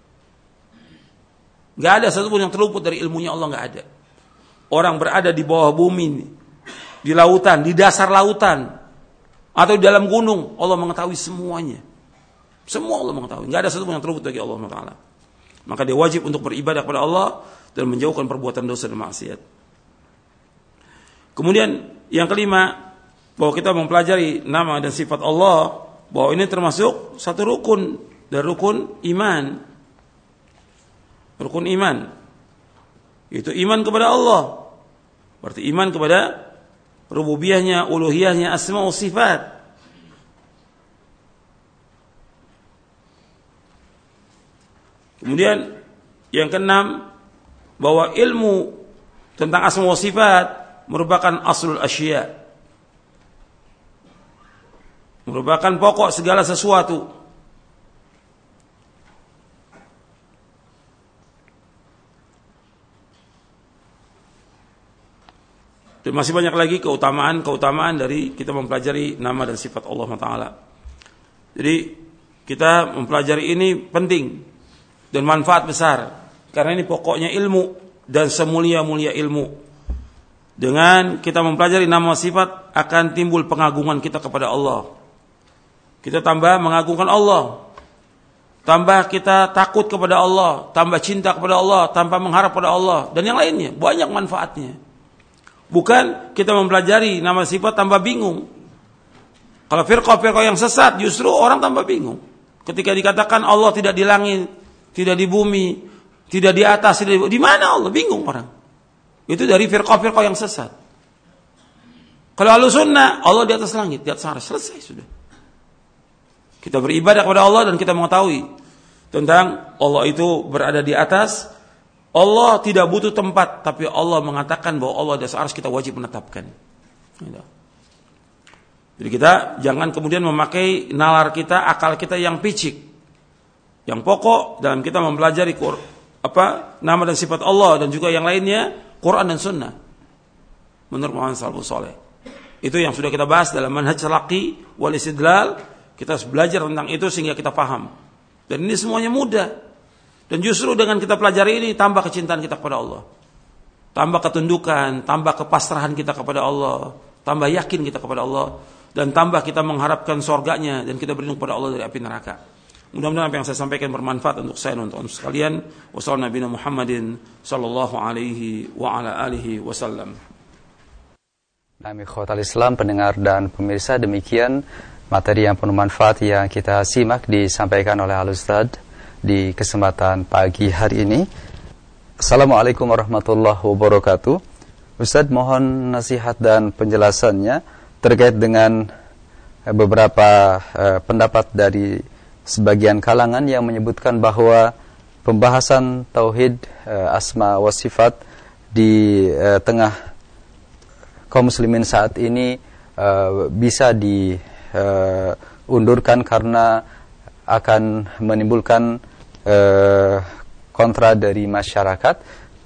Gak ada satupun yang terluput dari ilmunya Allah, gak ada. Orang berada di bawah bumi, di lautan, di dasar lautan, atau di dalam gunung, Allah mengetahui semuanya. Semua Allah mengetahui. Tidak ada satu pun yang terluput bagi Allah Taala. Maka dia wajib untuk beribadah kepada Allah dan menjauhkan perbuatan dosa dan maksiat. Kemudian yang kelima, bahwa kita mempelajari nama dan sifat Allah, bahwa ini termasuk satu rukun dari rukun iman. rukun iman. Itu iman kepada Allah. Berarti iman kepada rububiyahnya, uluhiyahnya, asma wa sifat. Kemudian yang keenam, bahwa ilmu tentang asma wa sifat merupakan aslul asya, merupakan pokok segala sesuatu. Dan masih banyak lagi keutamaan-keutamaan dari kita mempelajari nama dan sifat Allah Taala. Jadi kita mempelajari ini penting dan manfaat besar, karena ini pokoknya ilmu dan semulia-mulia ilmu. Dengan kita mempelajari nama sifat akan timbul pengagungan kita kepada Allah. Kita tambah mengagungkan Allah, tambah kita takut kepada Allah, tambah cinta kepada Allah, tambah mengharap kepada Allah, dan yang lainnya banyak manfaatnya. Bukan kita mempelajari nama sifat tambah bingung. Kalau firqah-firqah yang sesat justru orang tambah bingung. Ketika dikatakan Allah tidak di langit, tidak di bumi, tidak di atas, tidak di, di mana Allah, bingung orang. Itu dari firqah-firqah yang sesat. Kalau Ahlus Sunnah, Allah di atas langit, di atas arsy, selesai sudah. Kita beribadah kepada Allah dan kita mengetahui tentang Allah itu berada di atas. Allah tidak butuh tempat, tapi Allah mengatakan bahwa Allah di atas arsy, kita wajib menetapkan. Jadi kita jangan kemudian memakai nalar kita, akal kita yang picik. Yang pokok dalam kita mempelajari apa nama dan sifat Allah dan juga yang lainnya, Quran dan Sunnah. Menurut Muhammad sallallahu alaihi wasallam. Itu yang sudah kita bahas dalam manhaj talaqi wal istidlal. Kita harus belajar tentang itu sehingga kita paham. Dan ini semuanya mudah. Dan justru dengan kita pelajari ini tambah kecintaan kita kepada Allah, tambah ketundukan, tambah kepasrahan kita kepada Allah, tambah yakin kita kepada Allah, dan tambah kita mengharapkan surganya dan kita berlindung kepada Allah dari api neraka. Mudah-mudahan apa yang saya sampaikan bermanfaat untuk saya dan untuk sekalian. Wassallallahu Nabi Muhammadin sallallahu alaihi wa ala alihi wasallam. Nami khotal Islam, pendengar dan pemirsa, demikian materi yang penuh manfaat yang kita simak disampaikan oleh Al-Ustadz di kesempatan pagi hari ini. Assalamualaikum warahmatullahi wabarakatuh. Ustadz, mohon nasihat dan penjelasannya terkait dengan beberapa eh, pendapat dari sebagian kalangan yang menyebutkan bahwa pembahasan tauhid eh, asma wa sifat di eh, tengah kaum muslimin saat ini eh, bisa diundurkan eh, karena akan menimbulkan Uh, kontra dari masyarakat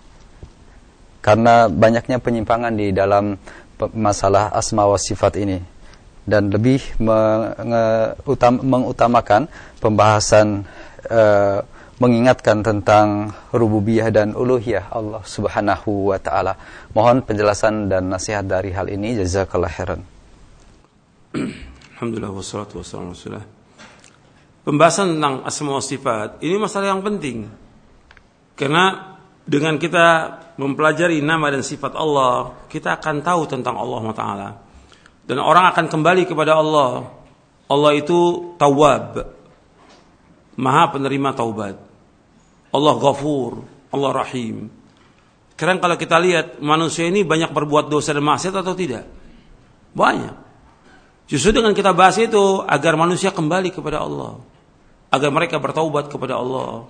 karena banyaknya penyimpangan di dalam masalah asma wa sifat ini, dan lebih mengutam, mengutamakan pembahasan uh, mengingatkan tentang rububiyah dan uluhiyah Allah Subhanahu wa taala. Mohon penjelasan dan nasihat dari hal ini, jazakallahu khairan. Alhamdulillah wassalatu wassalamu ala Rasulillah. Pembahasan tentang asma wa sifat ini masalah yang penting, karena dengan kita mempelajari nama dan sifat Allah, kita akan tahu tentang Allah Taala, dan orang akan kembali kepada Allah. Allah itu Tawwab, Maha penerima taubat. Allah Ghafur, Allah Rahim. Sekarang kalau kita lihat manusia ini banyak berbuat dosa dan maksiat atau tidak? Banyak. Justru dengan kita bahas itu agar manusia kembali kepada Allah, agar mereka bertaubat kepada Allah.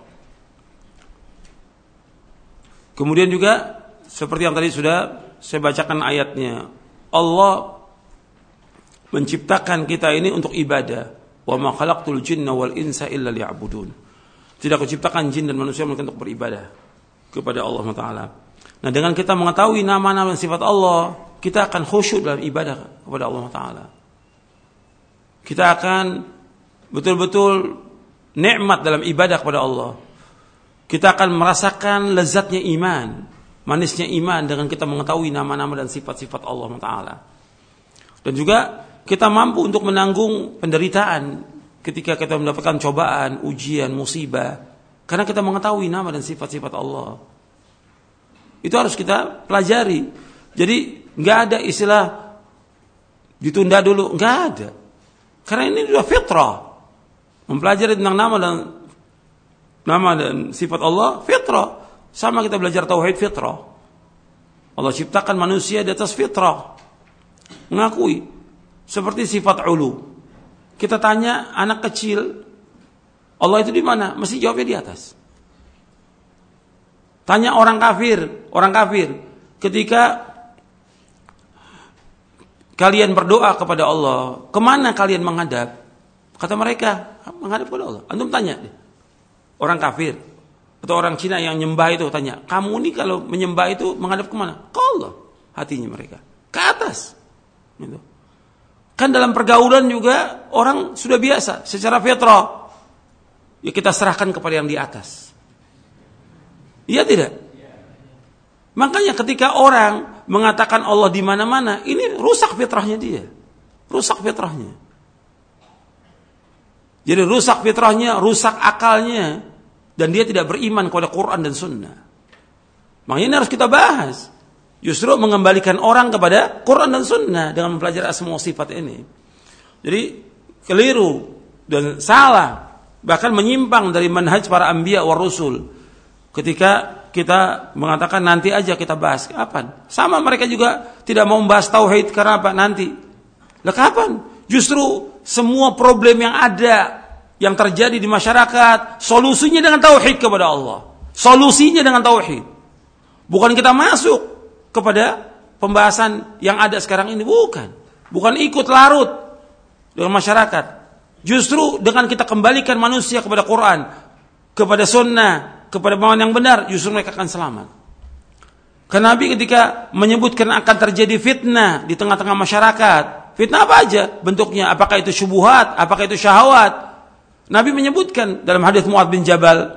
Kemudian juga seperti yang tadi sudah saya bacakan ayatnya, Allah menciptakan kita ini untuk ibadah. Wa ma khalaqtul jinna wal insa illa liya'budun. Tidak kuciptakan jin dan manusia melainkan untuk beribadah kepada Allah Taala. Nah, dengan kita mengetahui nama-nama dan sifat Allah, kita akan khusyuk dalam ibadah kepada Allah Taala. Kita akan betul-betul nikmat dalam ibadah kepada Allah. Kita akan merasakan lezatnya iman, manisnya iman dengan kita mengetahui nama-nama dan sifat-sifat Allah Taala. Dan juga kita mampu untuk menanggung penderitaan ketika kita mendapatkan cobaan, ujian, musibah, karena kita mengetahui nama dan sifat-sifat Allah. Itu harus kita pelajari. Jadi nggak ada istilah ditunda dulu, nggak ada. Karena ini sudah fitrah. Mempelajari tentang nama dan nama dan sifat Allah fitrah. Sama kita belajar tauhid fitrah. Allah ciptakan manusia di atas fitrah. Mengakui seperti sifat ulu. Kita tanya anak kecil, Allah itu di mana? Mesti jawabnya di atas. Tanya orang kafir, orang kafir, ketika kalian berdoa kepada Allah, kemana kalian menghadap? Kata mereka, menghadap kepada Allah. Antum tanya deh. Orang kafir atau orang Cina yang nyembah itu tanya, kamu nih kalau menyembah itu menghadap kemana? Ke Allah. Hatinya mereka ke atas. Gitu. Kan dalam pergaulan juga orang sudah biasa secara fitrah. Ya kita serahkan kepada yang di atas. Iya tidak? Makanya ketika orang mengatakan Allah di mana-mana, ini rusak fitrahnya dia. Rusak fitrahnya. Jadi rusak fitrahnya, rusak akalnya, dan dia tidak beriman kepada Quran dan Sunnah. Makanya ini harus kita bahas. Justru mengembalikan orang kepada Quran dan Sunnah dengan mempelajari semua sifat ini. Jadi keliru dan salah, bahkan menyimpang dari manhaj para anbiya wa rusul. Ketika kita mengatakan nanti aja kita bahas, kapan? Sama mereka juga tidak mau membahas tauhid karena apa? Nanti. Lah kapan? Justru semua problem yang ada, yang terjadi di masyarakat, solusinya dengan tauhid kepada Allah. Solusinya dengan tauhid. Bukan kita masuk kepada pembahasan yang ada sekarang ini, bukan. Bukan ikut larut dengan masyarakat. Justru dengan kita kembalikan manusia kepada Quran, kepada Sunnah, kepada pemahaman yang benar, justru mereka akan selamat. Karena Nabi ketika menyebutkan akan terjadi fitnah di tengah-tengah masyarakat, fitnah apa aja bentuknya, apakah itu syubhat, apakah itu syahwat, Nabi menyebutkan dalam hadis Mu'adz bin Jabal,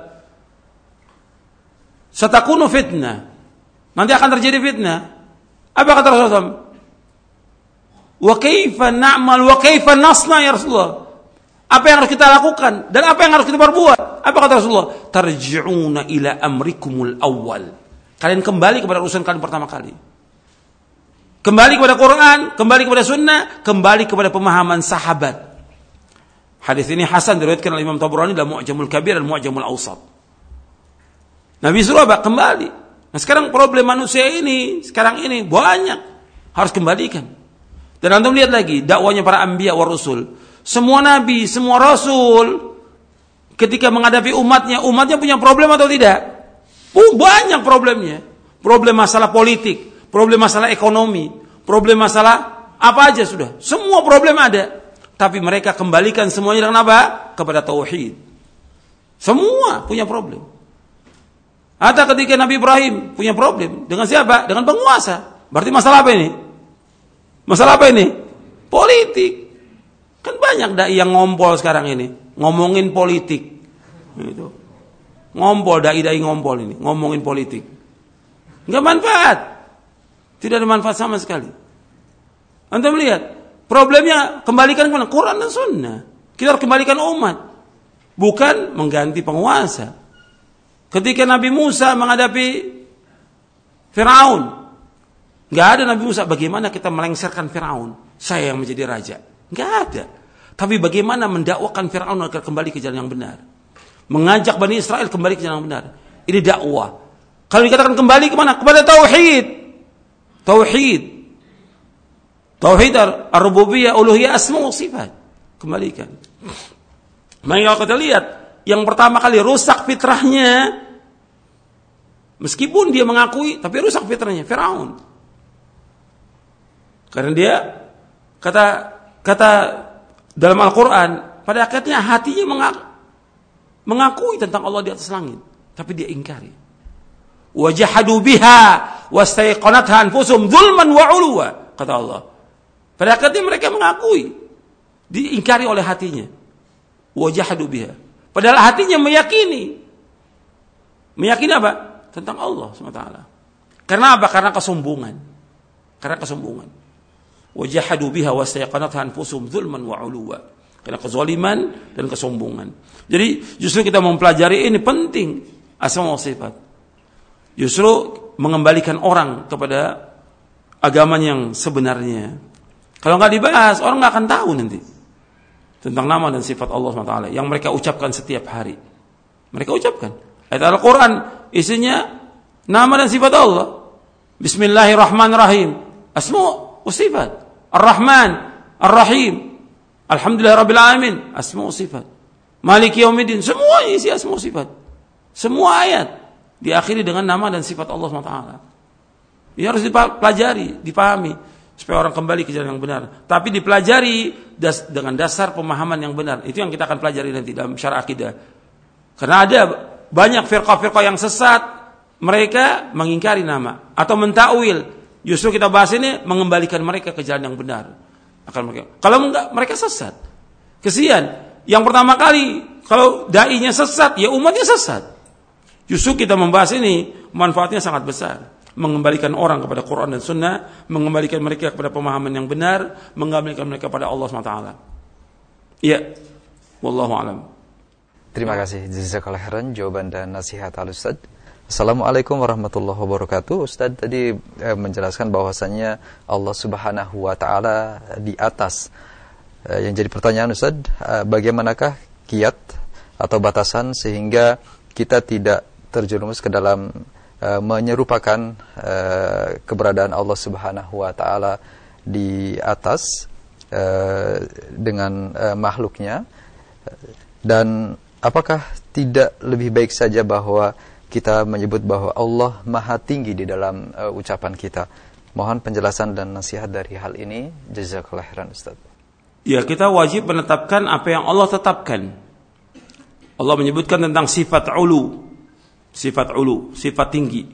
satakunu fitnah, nanti akan terjadi fitnah. Apa kata Rasulullah? Wa kaifa na'mal wa kaifa nasna ya Rasulullah? Apa yang harus kita lakukan dan apa yang harus kita perbuat? Apa kata Rasulullah? Tarji'una ila amrikumul awwal. Kalian kembali kepada urusan kalian pertama kali. Kembali kepada Quran, kembali kepada Sunnah, kembali kepada pemahaman sahabat. Hadis ini hasan diriwayatkan oleh Imam Tabrani dalam Mu'jamul Kabir dan Mu'jamul Awsat. Nabi suruh apa? Kembali. Nah sekarang problem manusia ini, sekarang ini banyak harus kembalikan. Dan antum lihat lagi dakwanya para anbiya wa rasul. Semua nabi, semua rasul ketika menghadapi umatnya, umatnya punya problem atau tidak? Oh, banyak problemnya. Problem masalah politik, problem masalah ekonomi, problem masalah apa aja sudah. Semua problem ada. Tapi mereka kembalikan semuanya dengan apa? Kepada tauhid. Semua punya problem. Atau ketika Nabi Ibrahim punya problem dengan siapa? Dengan penguasa. Berarti masalah apa ini? Masalah apa ini? Politik. Kan banyak dai yang ngompol sekarang ini, ngomongin politik. Gitu. Ngompol, dai-dai ngompol ini, ngomongin politik. Enggak manfaat. Tidak ada manfaat sama sekali. Anda melihat, problemnya kembalikan kepada Quran dan Sunnah. Kita harus kembalikan umat, bukan mengganti penguasa. Ketika Nabi Musa menghadapi Firaun, enggak ada Nabi Musa, bagaimana kita melengsarkan Firaun? Saya yang menjadi raja. Enggak ada. Tapi bagaimana mendakwakan Firaun agar kembali ke jalan yang benar? Mengajak Bani Israel kembali ke jalan yang benar. Ini dakwah. Kalau dikatakan kembali ke mana? Kepada tauhid. Tauhid. Tauhid ar-rububiyah, uluhiyah, asma wa sifat. Kembalikan. Maka kita lihat, yang pertama kali rusak fitrahnya, meskipun dia mengakui, tapi rusak fitrahnya Firaun. Karena dia kata kata dalam Al-Quran, pada akhirnya hatinya mengaku, mengakui tentang Allah di atas langit, tapi dia ingkari. Wajahadu biha wastaiqanatha anfusuhum dzulman wa 'uluwa, kata Allah. Pada akhirnya mereka mengakui, diingkari oleh hatinya. Wajahadu biha. Padahal hatinya meyakini. Meyakini apa? Tentang Allah subhanahu wa taala. Karena apa? Karena kesombongan. Karena kesombongan. Wajahadu biha wastaiqanatha anfusuhum dzulman wa 'uluwa. Karena kezaliman dan kesombongan. Jadi justru kita mempelajari ini penting, asma wa sifat. Justru mengembalikan orang kepada agama yang sebenarnya. Kalau nggak dibahas, orang nggak akan tahu nanti tentang nama dan sifat Allah subhanahu wa taala yang mereka ucapkan setiap hari. Mereka ucapkan. Ayat Al-Quran isinya nama dan sifat Allah. Bismillahirrahmanirrahim. Asma' wa sifat. Ar-Rahman, Ar-Rahim. Alhamdulillah Rabbil Alamin. Asma' wa sifat. Maliki Yaumiddin. Semua isi asma' wa sifat. Semua ayat diakhiri dengan nama dan sifat Allah subhanahu wa taala. Ini harus dipelajari, dipahami supaya orang kembali ke jalan yang benar. Tapi dipelajari das, dengan dasar pemahaman yang benar. Itu yang kita akan pelajari nanti dalam syarah akidah. Karena ada banyak firqah-firqah yang sesat, mereka mengingkari nama atau mentakwil. Justru kita bahas ini mengembalikan mereka ke jalan yang benar. Akan mereka. Kalau enggak, mereka sesat. Kesian. Yang pertama kali kalau dai-nya sesat, ya umatnya sesat. Justru kita membahas ini manfaatnya sangat besar. Mengembalikan orang kepada Quran dan Sunnah, mengembalikan mereka kepada pemahaman yang benar, mengembalikan mereka kepada Allah subhanahu wa taala. Iya. Wallahu a'lam. Terima kasih jazakallahu khairan jawaban dan nasihat Al-Ustaz. Assalamualaikum warahmatullahi wabarakatuh. Ustaz tadi eh, menjelaskan bahwasannya Allah Subhanahu wa taala di atas. Eh, yang jadi pertanyaan Ustaz, eh, bagaimanakah kiat atau batasan sehingga kita tidak terjerumus ke dalam uh, menyerupakan uh, keberadaan Allah Subhanahu wa taala di atas uh, dengan uh, makhluknya, dan apakah tidak lebih baik saja bahwa kita menyebut bahwa Allah Maha Tinggi di dalam uh, ucapan kita? Mohon penjelasan dan nasihat dari hal ini. Jazakallahu khairan Ustaz. Ya, kita wajib menetapkan apa yang Allah tetapkan. Allah menyebutkan tentang sifat ulu. Sifat ulu, sifat tinggi.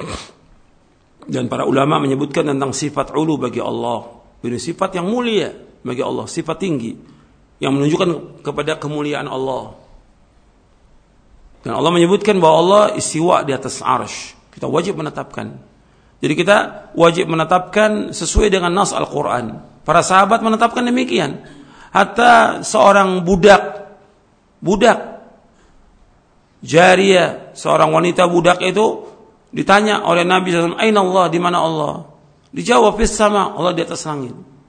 Dan para ulama menyebutkan tentang sifat ulu bagi Allah. Ini sifat yang mulia bagi Allah, sifat tinggi yang menunjukkan kepada kemuliaan Allah. Dan Allah menyebutkan bahwa Allah istiwa di atas arsy. Kita wajib menetapkan. Jadi kita wajib menetapkan sesuai dengan nas Al-Quran. Para sahabat menetapkan demikian. Hatta seorang budak, budak Jariyah, seorang wanita budak itu ditanya oleh Nabi shallallahu alaihi wasallam, "Aina Allah?" Di mana Allah? Dijawab, "Fis sama." Allah di atas langit.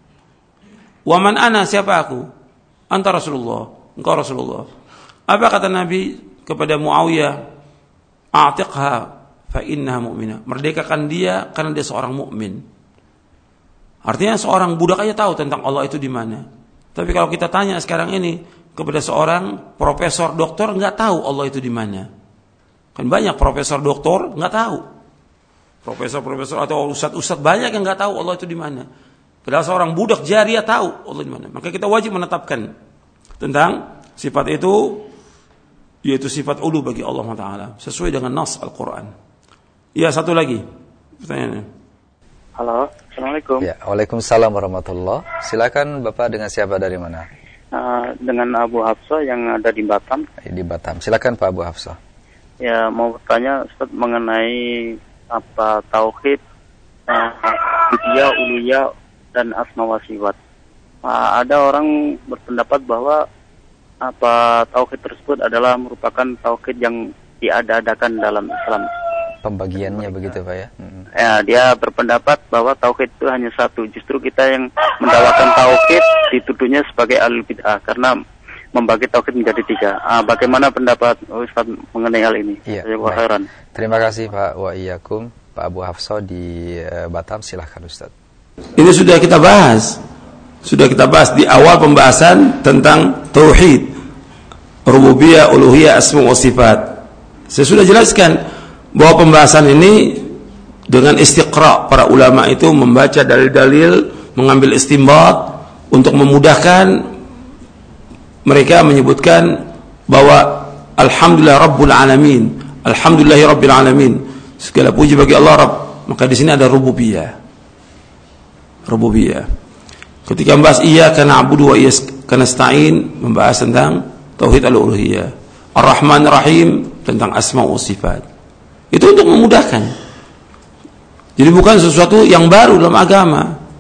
"Wa man ana?" Siapa aku? "Anta Rasulullah." Engkau Rasulullah. Apa kata Nabi kepada Muawiyah? "A'tiqha fa innaha mu'minah." Merdekakan dia karena dia seorang mukmin. Artinya seorang budak aja tahu tentang Allah itu di mana. Tapi kalau kita tanya sekarang ini kepada seorang profesor doktor, nggak tahu Allah itu di mana. Kan banyak profesor doktor nggak tahu. Profesor-profesor atau ustadz-ustadz banyak yang nggak tahu Allah itu di mana. Padahal seorang budak Jariyah tahu Allah di mana. Maka kita wajib menetapkan tentang sifat itu, yaitu sifat ulu bagi Allah Taala sesuai dengan nas Al-Quran. Ya, satu lagi pertanyaannya. Halo, assalamualaikum. Ya, waalaikumsalam warahmatullah. Silakan Bapak, dengan siapa dari mana? Uh, dengan Abu Hafsah yang ada di Batam. Di Batam. Silakan Pak Abu Hafsah. Ya, mau bertanya Ustaz mengenai apa tauhid, rububiyah, uh, uluhiyah dan asma wa sifat. Uh, ada orang berpendapat bahwa apa tauhid tersebut adalah merupakan tauhid yang diada-adakan dalam Islam. Pembagiannya begitu Pak ya? Mm-hmm. Ya, dia berpendapat bahwa tauhid itu hanya satu. Justru kita yang mendakwakan tauhid dituduhnya sebagai ahlul bid'ah karena membagi tauhid menjadi tiga. Ah, bagaimana pendapat Ustaz mengenai hal ini? Iya, terima kasih Pak wa iyyakum. Pak Abu Hafsah di uh, Batam, silahkan Ustaz. Ini sudah kita bahas. Sudah kita bahas di awal pembahasan tentang tauhid, rububiyah, uluhiyah, asma wa sifat. Saya sudah jelaskan bahwa pembahasan ini dengan istiqra, para ulama itu membaca dalil-dalil, mengambil istinbat untuk memudahkan mereka menyebutkan bahwa alhamdulillah rabbul alamin, alhamdulillahi rabbil alamin, segala puji bagi Allah Rabb. Maka di sini ada rububiyah. Rububiyah. Ketika membahas iyyaka na'budu wa iyyaka nasta'in, membahas tentang tauhid al-uluhiyah. Ar-Rahman Ar-Rahim, tentang asma wa sifat. Itu untuk memudahkan. Jadi bukan sesuatu yang baru dalam agama.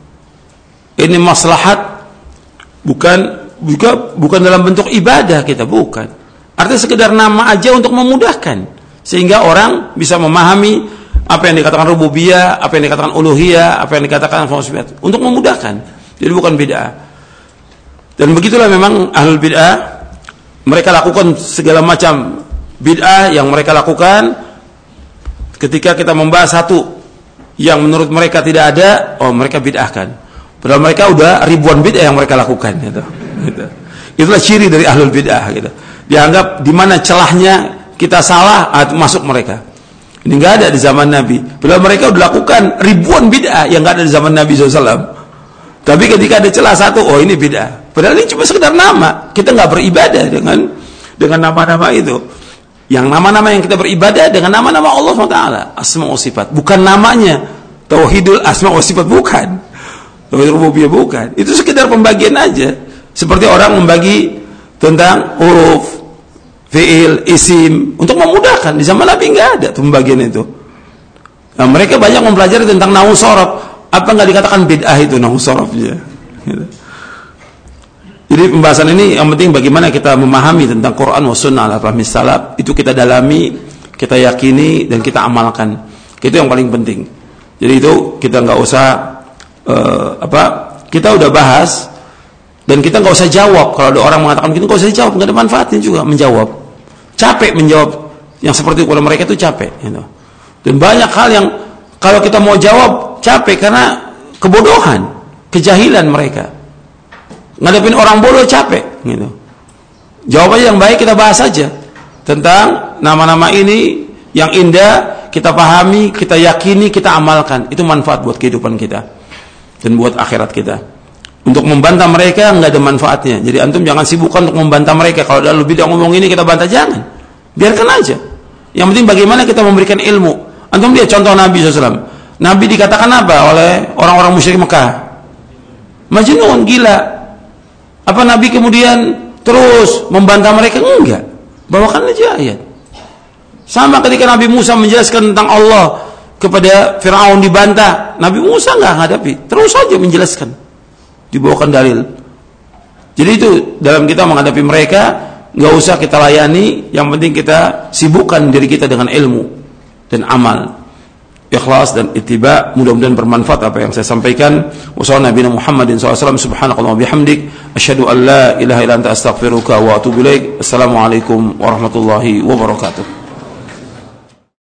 Ini maslahat, bukan juga bukan dalam bentuk ibadah kita, bukan. Artinya sekedar nama aja untuk memudahkan, sehingga orang bisa memahami apa yang dikatakan rububiyah, apa yang dikatakan uluhiyah, apa yang dikatakan sifat, untuk memudahkan. Jadi bukan bid'ah. Dan begitulah memang ahlul bid'ah, mereka lakukan segala macam bid'ah yang mereka lakukan. Ketika kita membahas satu yang menurut mereka tidak ada, oh mereka bid'ahkan. Padahal mereka udah ribuan bid'ah yang mereka lakukan gitu. Gitu. Itulah ciri dari ahlul bid'ah gitu. Dianggap di mana celahnya kita salah, masuk mereka. Ini nggak ada di zaman Nabi. Padahal mereka udah lakukan ribuan bid'ah yang nggak ada di zaman Nabi shallallahu alaihi wasallam. Tapi ketika ada celah satu, oh ini bid'ah. Padahal ini cuma sekedar nama. Kita nggak beribadah dengan dengan nama-nama itu. Yang nama-nama yang kita beribadah dengan nama-nama Allah subhanahu wa taala, asma wa sifat. Bukan namanya tauhidul asma wa sifat, bukan. Tauhid rububiyah bukan. Itu sekedar pembagian aja. Seperti orang membagi tentang huruf, fi'il, isim untuk memudahkan. Di zaman Nabi nggak ada pembagian itu. Nah, mereka banyak mempelajari tentang nahwu shorof. Apa nggak dikatakan bid'ah itu nahwu shorofnya? Gitu. Jadi pembahasan ini yang penting bagaimana kita memahami tentang Quran wa sunnah ala fahmi salaf, itu kita dalami, kita yakini dan kita amalkan. Itu yang paling penting. Jadi itu kita nggak usah uh, apa? Kita udah bahas dan kita nggak usah jawab. Kalau ada orang mengatakan kita nggak usah jawab, nggak ada manfaatnya juga menjawab. Capek menjawab yang seperti itu, kalau mereka itu capek. Gitu. Dan banyak hal yang kalau kita mau jawab capek karena kebodohan, kejahilan mereka. Ngadepin orang bodoh capek gitu. Jawab aja yang baik, kita bahas saja tentang nama-nama ini yang indah, kita pahami, kita yakini, kita amalkan. Itu manfaat buat kehidupan kita dan buat akhirat kita. Untuk membantah mereka nggak ada manfaatnya. Jadi antum jangan sibukkan untuk membantah mereka. Kalau ada lebih dia ngomong ini kita bantah, jangan. Biarkan aja. Yang penting bagaimana kita memberikan ilmu. Antum lihat contoh Nabi shallallahu alaihi wasallam. Nabi dikatakan apa oleh orang-orang musyrik Mekah? Majnun, gila. Apa Nabi kemudian terus membantah mereka? Enggak. Bawakan aja ayat. Sama ketika Nabi Musa menjelaskan tentang Allah kepada Fir'aun dibantah, Nabi Musa enggak hadapi, terus saja menjelaskan. Dibawakan dalil. Jadi itu dalam kita menghadapi mereka, enggak usah kita layani, yang penting kita sibukkan diri kita dengan ilmu dan amal. Ikhlas dan ittiba, mudah-mudahan bermanfaat apa yang saya sampaikan. Wassalamualaikum Muhammadin sallallahu alaihi wasallam, subhanakallahumma bihamdik, asyhadu an la ilaha illa anta astaghfiruka wa atubu ilaik. Assalamualaikum warahmatullahi wabarakatuh.